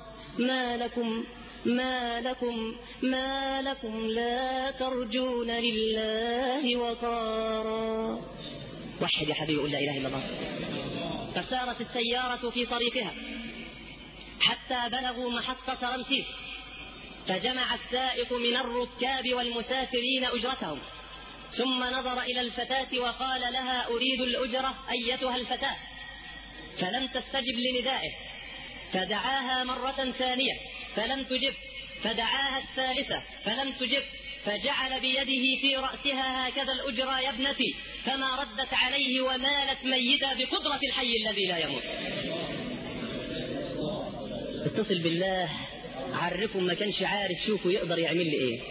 Speaker 2: ما لكم لا ترجون لله وقارا. وحد يا حبيبي قل لا إله إلا الله. فسارت السيارة في طريقها حتى بلغوا محطة رمسيس، فجمع السائق من الركاب والمسافرين أجرتهم، ثم نظر إلى الفتاة وقال لها أريد الأجرة أيتها الفتاة، فلم تستجب لندائه، فدعاها مرة ثانية فلم تجب، فدعاها الثالثة فلم تجب، فجعل بيده في رأسها هكذا الأجرة يا ابنتي، فما ردت عليه ومالت ميتة بقدرة الحي الذي لا يموت. اتصل بالله عرفه ما كانش عارف، شوفوا يقدر يعمل لي ايه.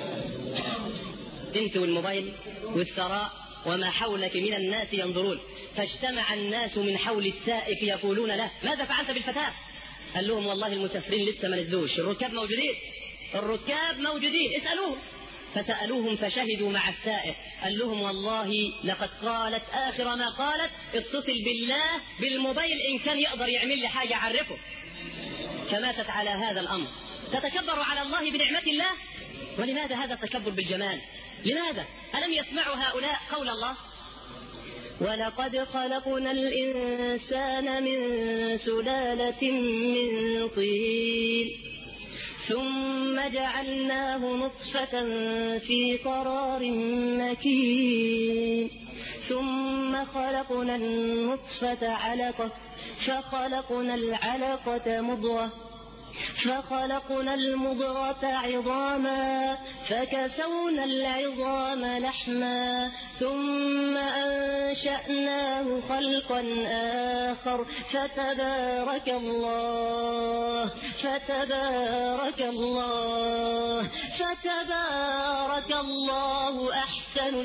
Speaker 2: انت والموبايل والثراء وما حولك من الناس ينظرون، فاجتمع الناس من حول السائق يقولون له ماذا فعلت بالفتاة؟ قال لهم والله المسافرين لسه ما نزلوش، الركاب موجودين اسألوهم. فسألوهم فشهدوا مع السائق، قال لهم والله لقد قالت آخر ما قالت اتصل بالله بالموبايل إن كان يقدر يعمل لي حاجة عرفه. فماتت على هذا الأمر. تتكبر على الله بنعمة الله. ولماذا هذا التكبر بالجمال؟ لماذا؟ ألم يسمعوا هؤلاء قول الله: ولقد خلقنا الإنسان من سلالة من طين ثم جعلناه نطفة في قرار مكين ثم خلقنا النطفة علقة فخلقنا العلقة مضغة فخلقنا المضغة عظاما فكسونا العظام لحما ثم أنشأناه خلقا آخر فتبارك الله أحسن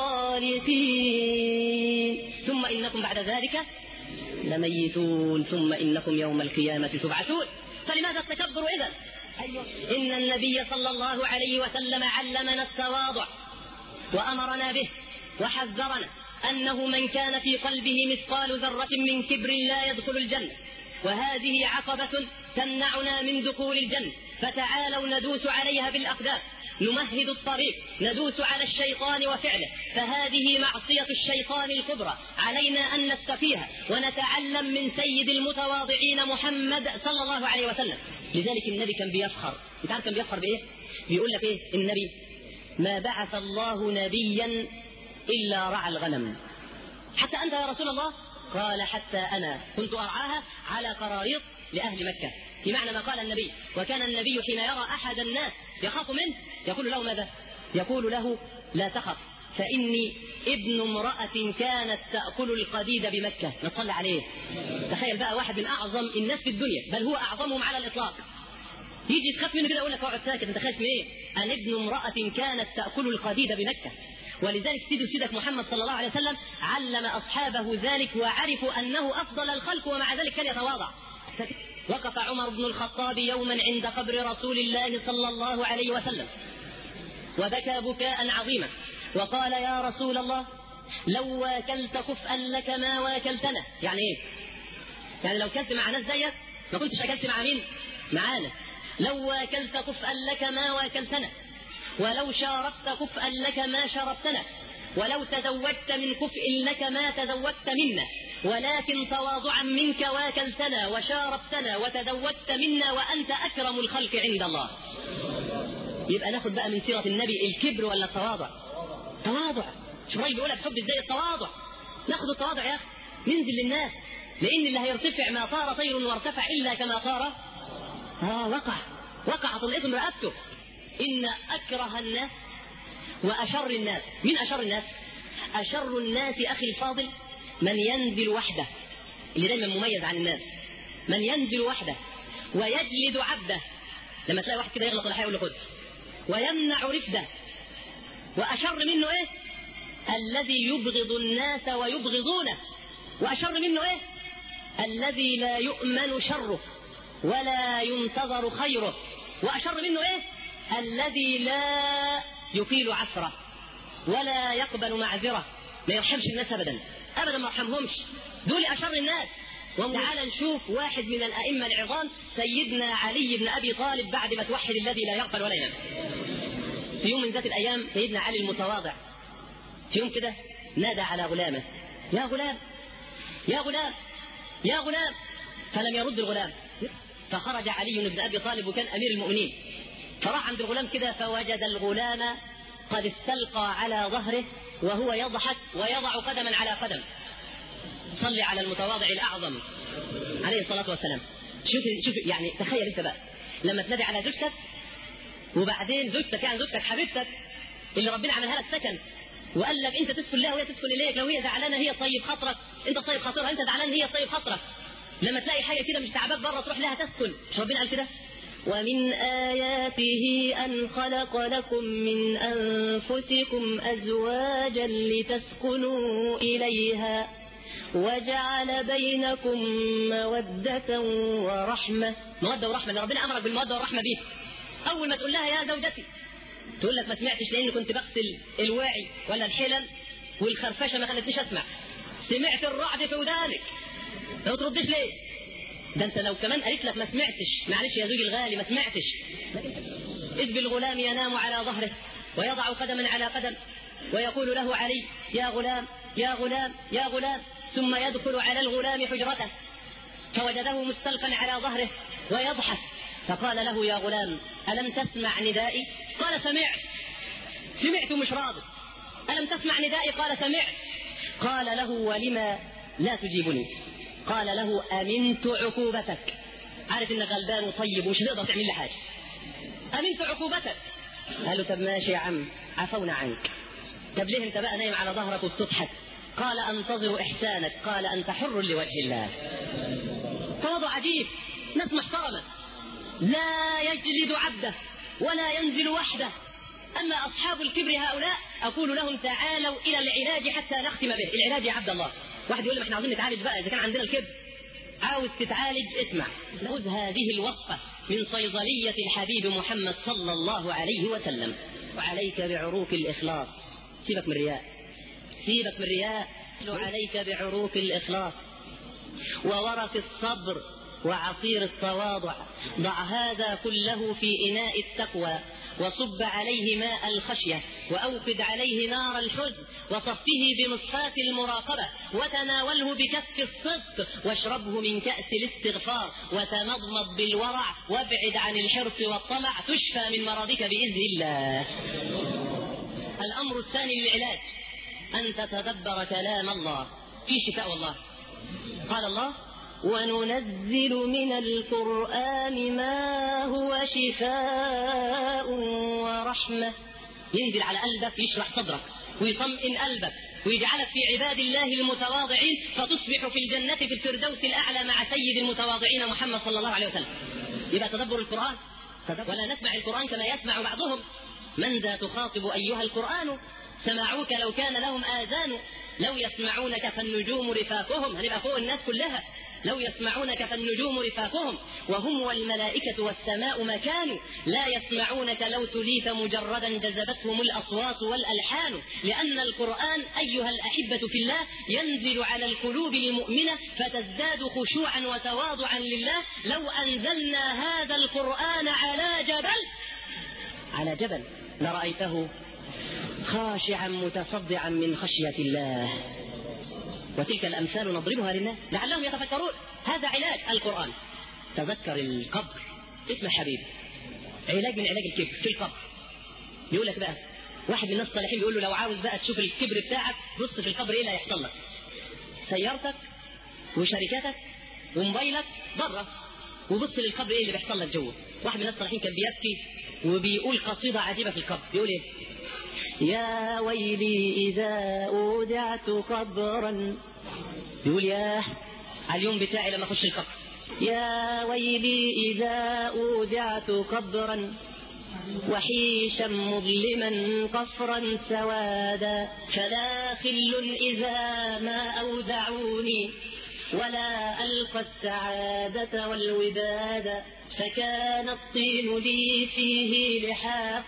Speaker 2: الخالقين. ثم إنكم بعد ذلك لميتون ثم إنكم يوم القيامة تبعثون. فلماذا التكبر إذن؟ إن النبي صلى الله عليه وسلم علمنا التواضع وأمرنا به وحذرنا أنه من كان في قلبه مثقال ذرة من كبر لا يدخل الجنة، وهذه عقبة تمنعنا من دخول الجنة، فتعالوا ندوس عليها بالأقدام نمهد الطريق، ندوس على الشيطان وفعله، فهذه معصية الشيطان الكبرى، علينا أن نستفيها ونتعلم من سيد المتواضعين محمد صلى الله عليه وسلم. لذلك النبي كان بيفخر. انت عارف كان بيفخر بإيه؟ بيقول لك إيه النبي؟ ما بعث الله نبيا إلا رعى الغنم. حتى أنت يا رسول الله؟ قال حتى أنا كنت أرعاها على قراريط لأهل مكة. في معنى ما قال النبي. وكان النبي حين يرى أحد الناس يخاف منه يقول له ماذا؟ يقول له لا تخف فإني ابن امرأة كانت تأكل القديد بمكة. نصلي عليه. تخيل بقى واحد من أعظم الناس في الدنيا، بل هو أعظمهم على الإطلاق، يجي تخاف منه كده يقول لك اقعد ساكت، انت خايف من ايه؟ أنا ابن امرأة كانت تأكل القديد بمكة. ولذلك سيدك محمد صلى الله عليه وسلم علم أصحابه ذلك وعرفوا أنه أفضل الخلق، ومع ذلك كان يتواضع. وقف عمر بن الخطاب يوما عند قبر رسول الله صلى الله عليه وسلم وبكى بكاء عظيما وقال يا رسول الله لو واكلت كفءا لك ما واكلتنا. يعني ايه؟ يعني لو كلت مع ناس زيك ما كنتش اكلت مع مين؟ معانا. لو واكلت كفءا لك ما واكلتنا، ولو شاربت كفءا لك ما شربتنا، ولو تزوجت من كفء لك ما تزوجت منا، ولكن تواضعا منك واكلتنا وشاربتنا وتزوجت منا وأنت أكرم الخلق عند الله. يبقى ناخد بقى من سيرة النبي الكبر ولا التواضع؟ تواضع. شو راجل بيقولها بحب ازاي؟ التواضع. ناخد التواضع يا أخي، ننزل للناس، لأن اللي هيرتفع ما طار طير وارتفع إلا كما طار وقع طلقته من رقبته. إن أكره الناس وأشر الناس. من أشر الناس؟ أشر الناس أخي الفاضل من ينزل وحده، اللي دايما مميز عن الناس، من ينزل وحده ويجلد عبده. لما تلاقي واحد كده يغلط ولا حاجة يقول له خد، ويمنع رفده. وأشر منه إيه؟ الذي يبغض الناس ويبغضونه. وأشر منه إيه؟ الذي لا يؤمن شره ولا ينتظر خيره. وأشر منه إيه؟ الذي لا يقيل عثره ولا يقبل معذره، ما يرحمش الناس أبدا ما يرحمهمش. دول أشر الناس. وتعال نشوف واحد من الأئمة العظام سيدنا علي بن أبي طالب بعد ما توحد الذي لا يقبل ولا ينام. في يوم من ذات الأيام سيدنا علي المتواضع في يوم كده نادى على غلامه يا غلام يا غلام يا غلام، فلم يرد الغلام. فخرج علي بن أبي طالب وكان أمير المؤمنين، فراح عند الغلام كده فوجد الغلام قد استلقى على ظهره وهو يضحك ويضع قدما على قدم. صلي على المتواضع الأعظم عليه الصلاة والسلام. شوف يعني تخيل انت بقى لما تنادي على زوجتك، وبعدين زوجتك يعني زوجتك حبيبتك اللي ربنا عملها لك سكن، وقال لك انت تسكن لها وهي تسكن اليك، لو هي زعلانه هي طيب خاطرك، انت طيب خاطرها، انت زعلان هي طيب خاطرك. لما تلاقي حاجه كده مش تعباك بره تروح لها تسكن. مش ربنا قال كده؟ ومن آياته أن خلق لكم من أنفسكم أزواجا لتسكنوا إليها وجعل بينكم مودة ورحمة. مودة ورحمة، اللي ربنا أمرك بالمودة والرحمة بيه. أول ما تقول لها يا زوجتي تقول لك ما سمعتش لأني كنت بغسل الواعي ولا الحلل والخرفشة ما خلتنيش أسمع. سمعت الرعد في ودانك، ما تردش ليه؟ ده انت لو كمان قالت لك ما سمعتش، معلش يا زوجي الغالي ما سمعتش. إذ بالغلام ينام على ظهره ويضع قدما على قدم ويقول له علي يا غلام يا غلام يا غلام، ثم يدخل على الغلام حجرته فوجده مستلقا على ظهره ويضحك، فقال له يا غلام ألم تسمع ندائي؟ قال سمعت مش راضي. ألم تسمع ندائي؟ قال سمعت. قال له ولما لا تجيبني؟ قال له أمنت عقوبتك، عارف إنك غلبان وطيب ومش هتقدر تعمل لي حاجة، أمنت عقوبتك. قال له طب ماشي يا عم عفونا عنك، طب ليه انت بقى نايم على ظهرك وبتضحك؟ قال أنتظر إحسانك. قال أنت حر لوجه الله. تواضع عجيب، ناس محترمة لا يجلد عبده ولا ينزل وحده. أما أصحاب الكبر هؤلاء أقول لهم تعالوا إلى العلاج حتى نختم به. العلاج يا عبد الله، واحد يقول لي احنا عاوزين نتعالج بقى إذا كان عندنا الكبر. عاوز تتعالج اسمع، خذ هذه الوصفة من صيدلية الحبيب محمد صلى الله عليه وسلم. وعليك بعروق الإخلاص، سيبك من الرياء، سيبك من الرياء. عليك بعروق الإخلاص وورق الصبر وعصير التواضع. ضع هذا كله في إناء التقوى، وصب عليه ماء الخشية، وأوقد عليه نار الحزن، وصفه بمصفاة المراقبة، وتناوله بكف الصدق، واشربه من كأس الاستغفار، وتمضمض بالورع، وابعد عن الحرص والطمع، تشفى من مرضك بإذن الله. الأمر الثاني للعلاج أن تتدبر كلام الله، في شفاء والله. قال الله: وننزل من القرآن ما هو شفاء ورحمة. ينزل على قلبك، يشرح صدرك ويطمئن قلبك ويجعلك في عباد الله المتواضعين، فتصبح في الجنة في الفردوس الأعلى مع سيد المتواضعين محمد صلى الله عليه وسلم. يبقى تدبر القرآن، ولا نسمع القرآن كما يسمع بعضهم. من ذا تخاطب أيها القرآن؟ سمعوك لو كان لهم آذان، لو يسمعونك فالنجوم رفاقهم. هنبقى فوق الناس كلها. لو يسمعونك فالنجوم رفاقهم، وهم والملائكة والسماء مكان. لا يسمعونك لو تليت مجردا جذبتهم الأصوات والألحان. لأن القرآن أيها الأحبة في الله ينزل على القلوب المؤمنة فتزداد خشوعا وتواضعا لله. لو أنزلنا هذا القرآن على جبل لرأيته خاشعا متصدعا من خشية الله. وتلك الأمثال نضربها للناس لعلهم يتفكرون. هذا علاج القرآن. تذكر القبر. اسمع حبيب، علاج من علاج الكبر في القبر. يقول لك بقى واحد من الناس الصالحين بيقول له لو عاوز بقى تشوف الكبر بتاعك بص في القبر ايه اللي هيحصل لك. سيارتك وشركتك وموبايلك بره، وبص للقبر ايه اللي بيحصل لك جوه. واحد من الناس الصالحين كان بيبكي وبيقول قصيدة عجيبة في القبر. بيقول ايه؟ يا ويلي إذا أودعت قبرا. يقول ياه على اليوم بتاعي لما أخش القبر. يا ويلي إذا أودعت قبرا وحيشا مظلما قفرا سوادا، فلا خل إذا ما أودعوني ولا ألقى السعادة والوداد. فكان الطين لي فيه لحاف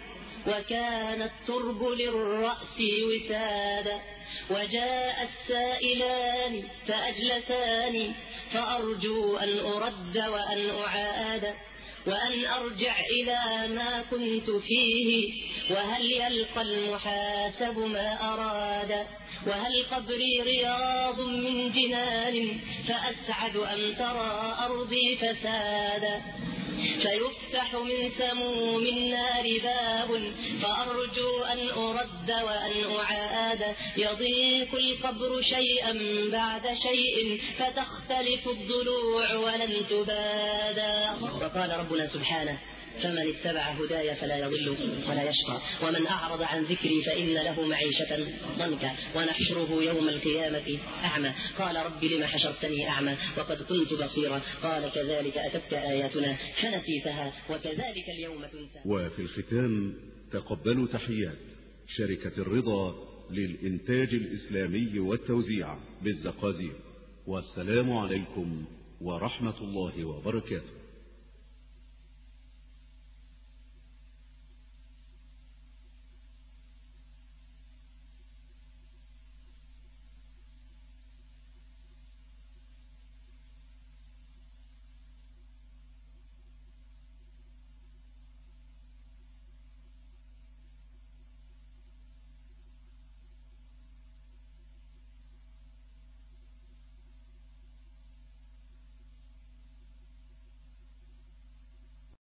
Speaker 2: وكان الترب للرأس وسادا. وجاء السائلان فأجلساني فأرجو أن أرد وأن أعاد، وأن أرجع إلى ما كنت فيه، وهل يلقى المحاسب ما أراد. وهل قبري رياض من جنان فأسعد أم ترى أرضي فسادا. فيفتح من سموم النار باب فأرجو أن أرد وأن أعاد. يضيق القبر شيئا بعد شيء فتختلف الضلوع ولن تبادا. وقال ربنا سبحانه: فمن اتبع هداي فلا يضل ولا يشقى، ومن أعرض عن ذكري فإن له معيشة ضنكا، ونحشره يوم القيامة أعمى. قال رب لم حشرتني أعمى وقد كنت بصيرا. قال كذلك أتتك آياتنا فنسيتها وكذلك اليوم تنسى.
Speaker 1: وفي الختام تقبلوا تحيات شركة الرضا للإنتاج الإسلامي والتوزيع بالزقازيق، والسلام عليكم ورحمة الله وبركاته.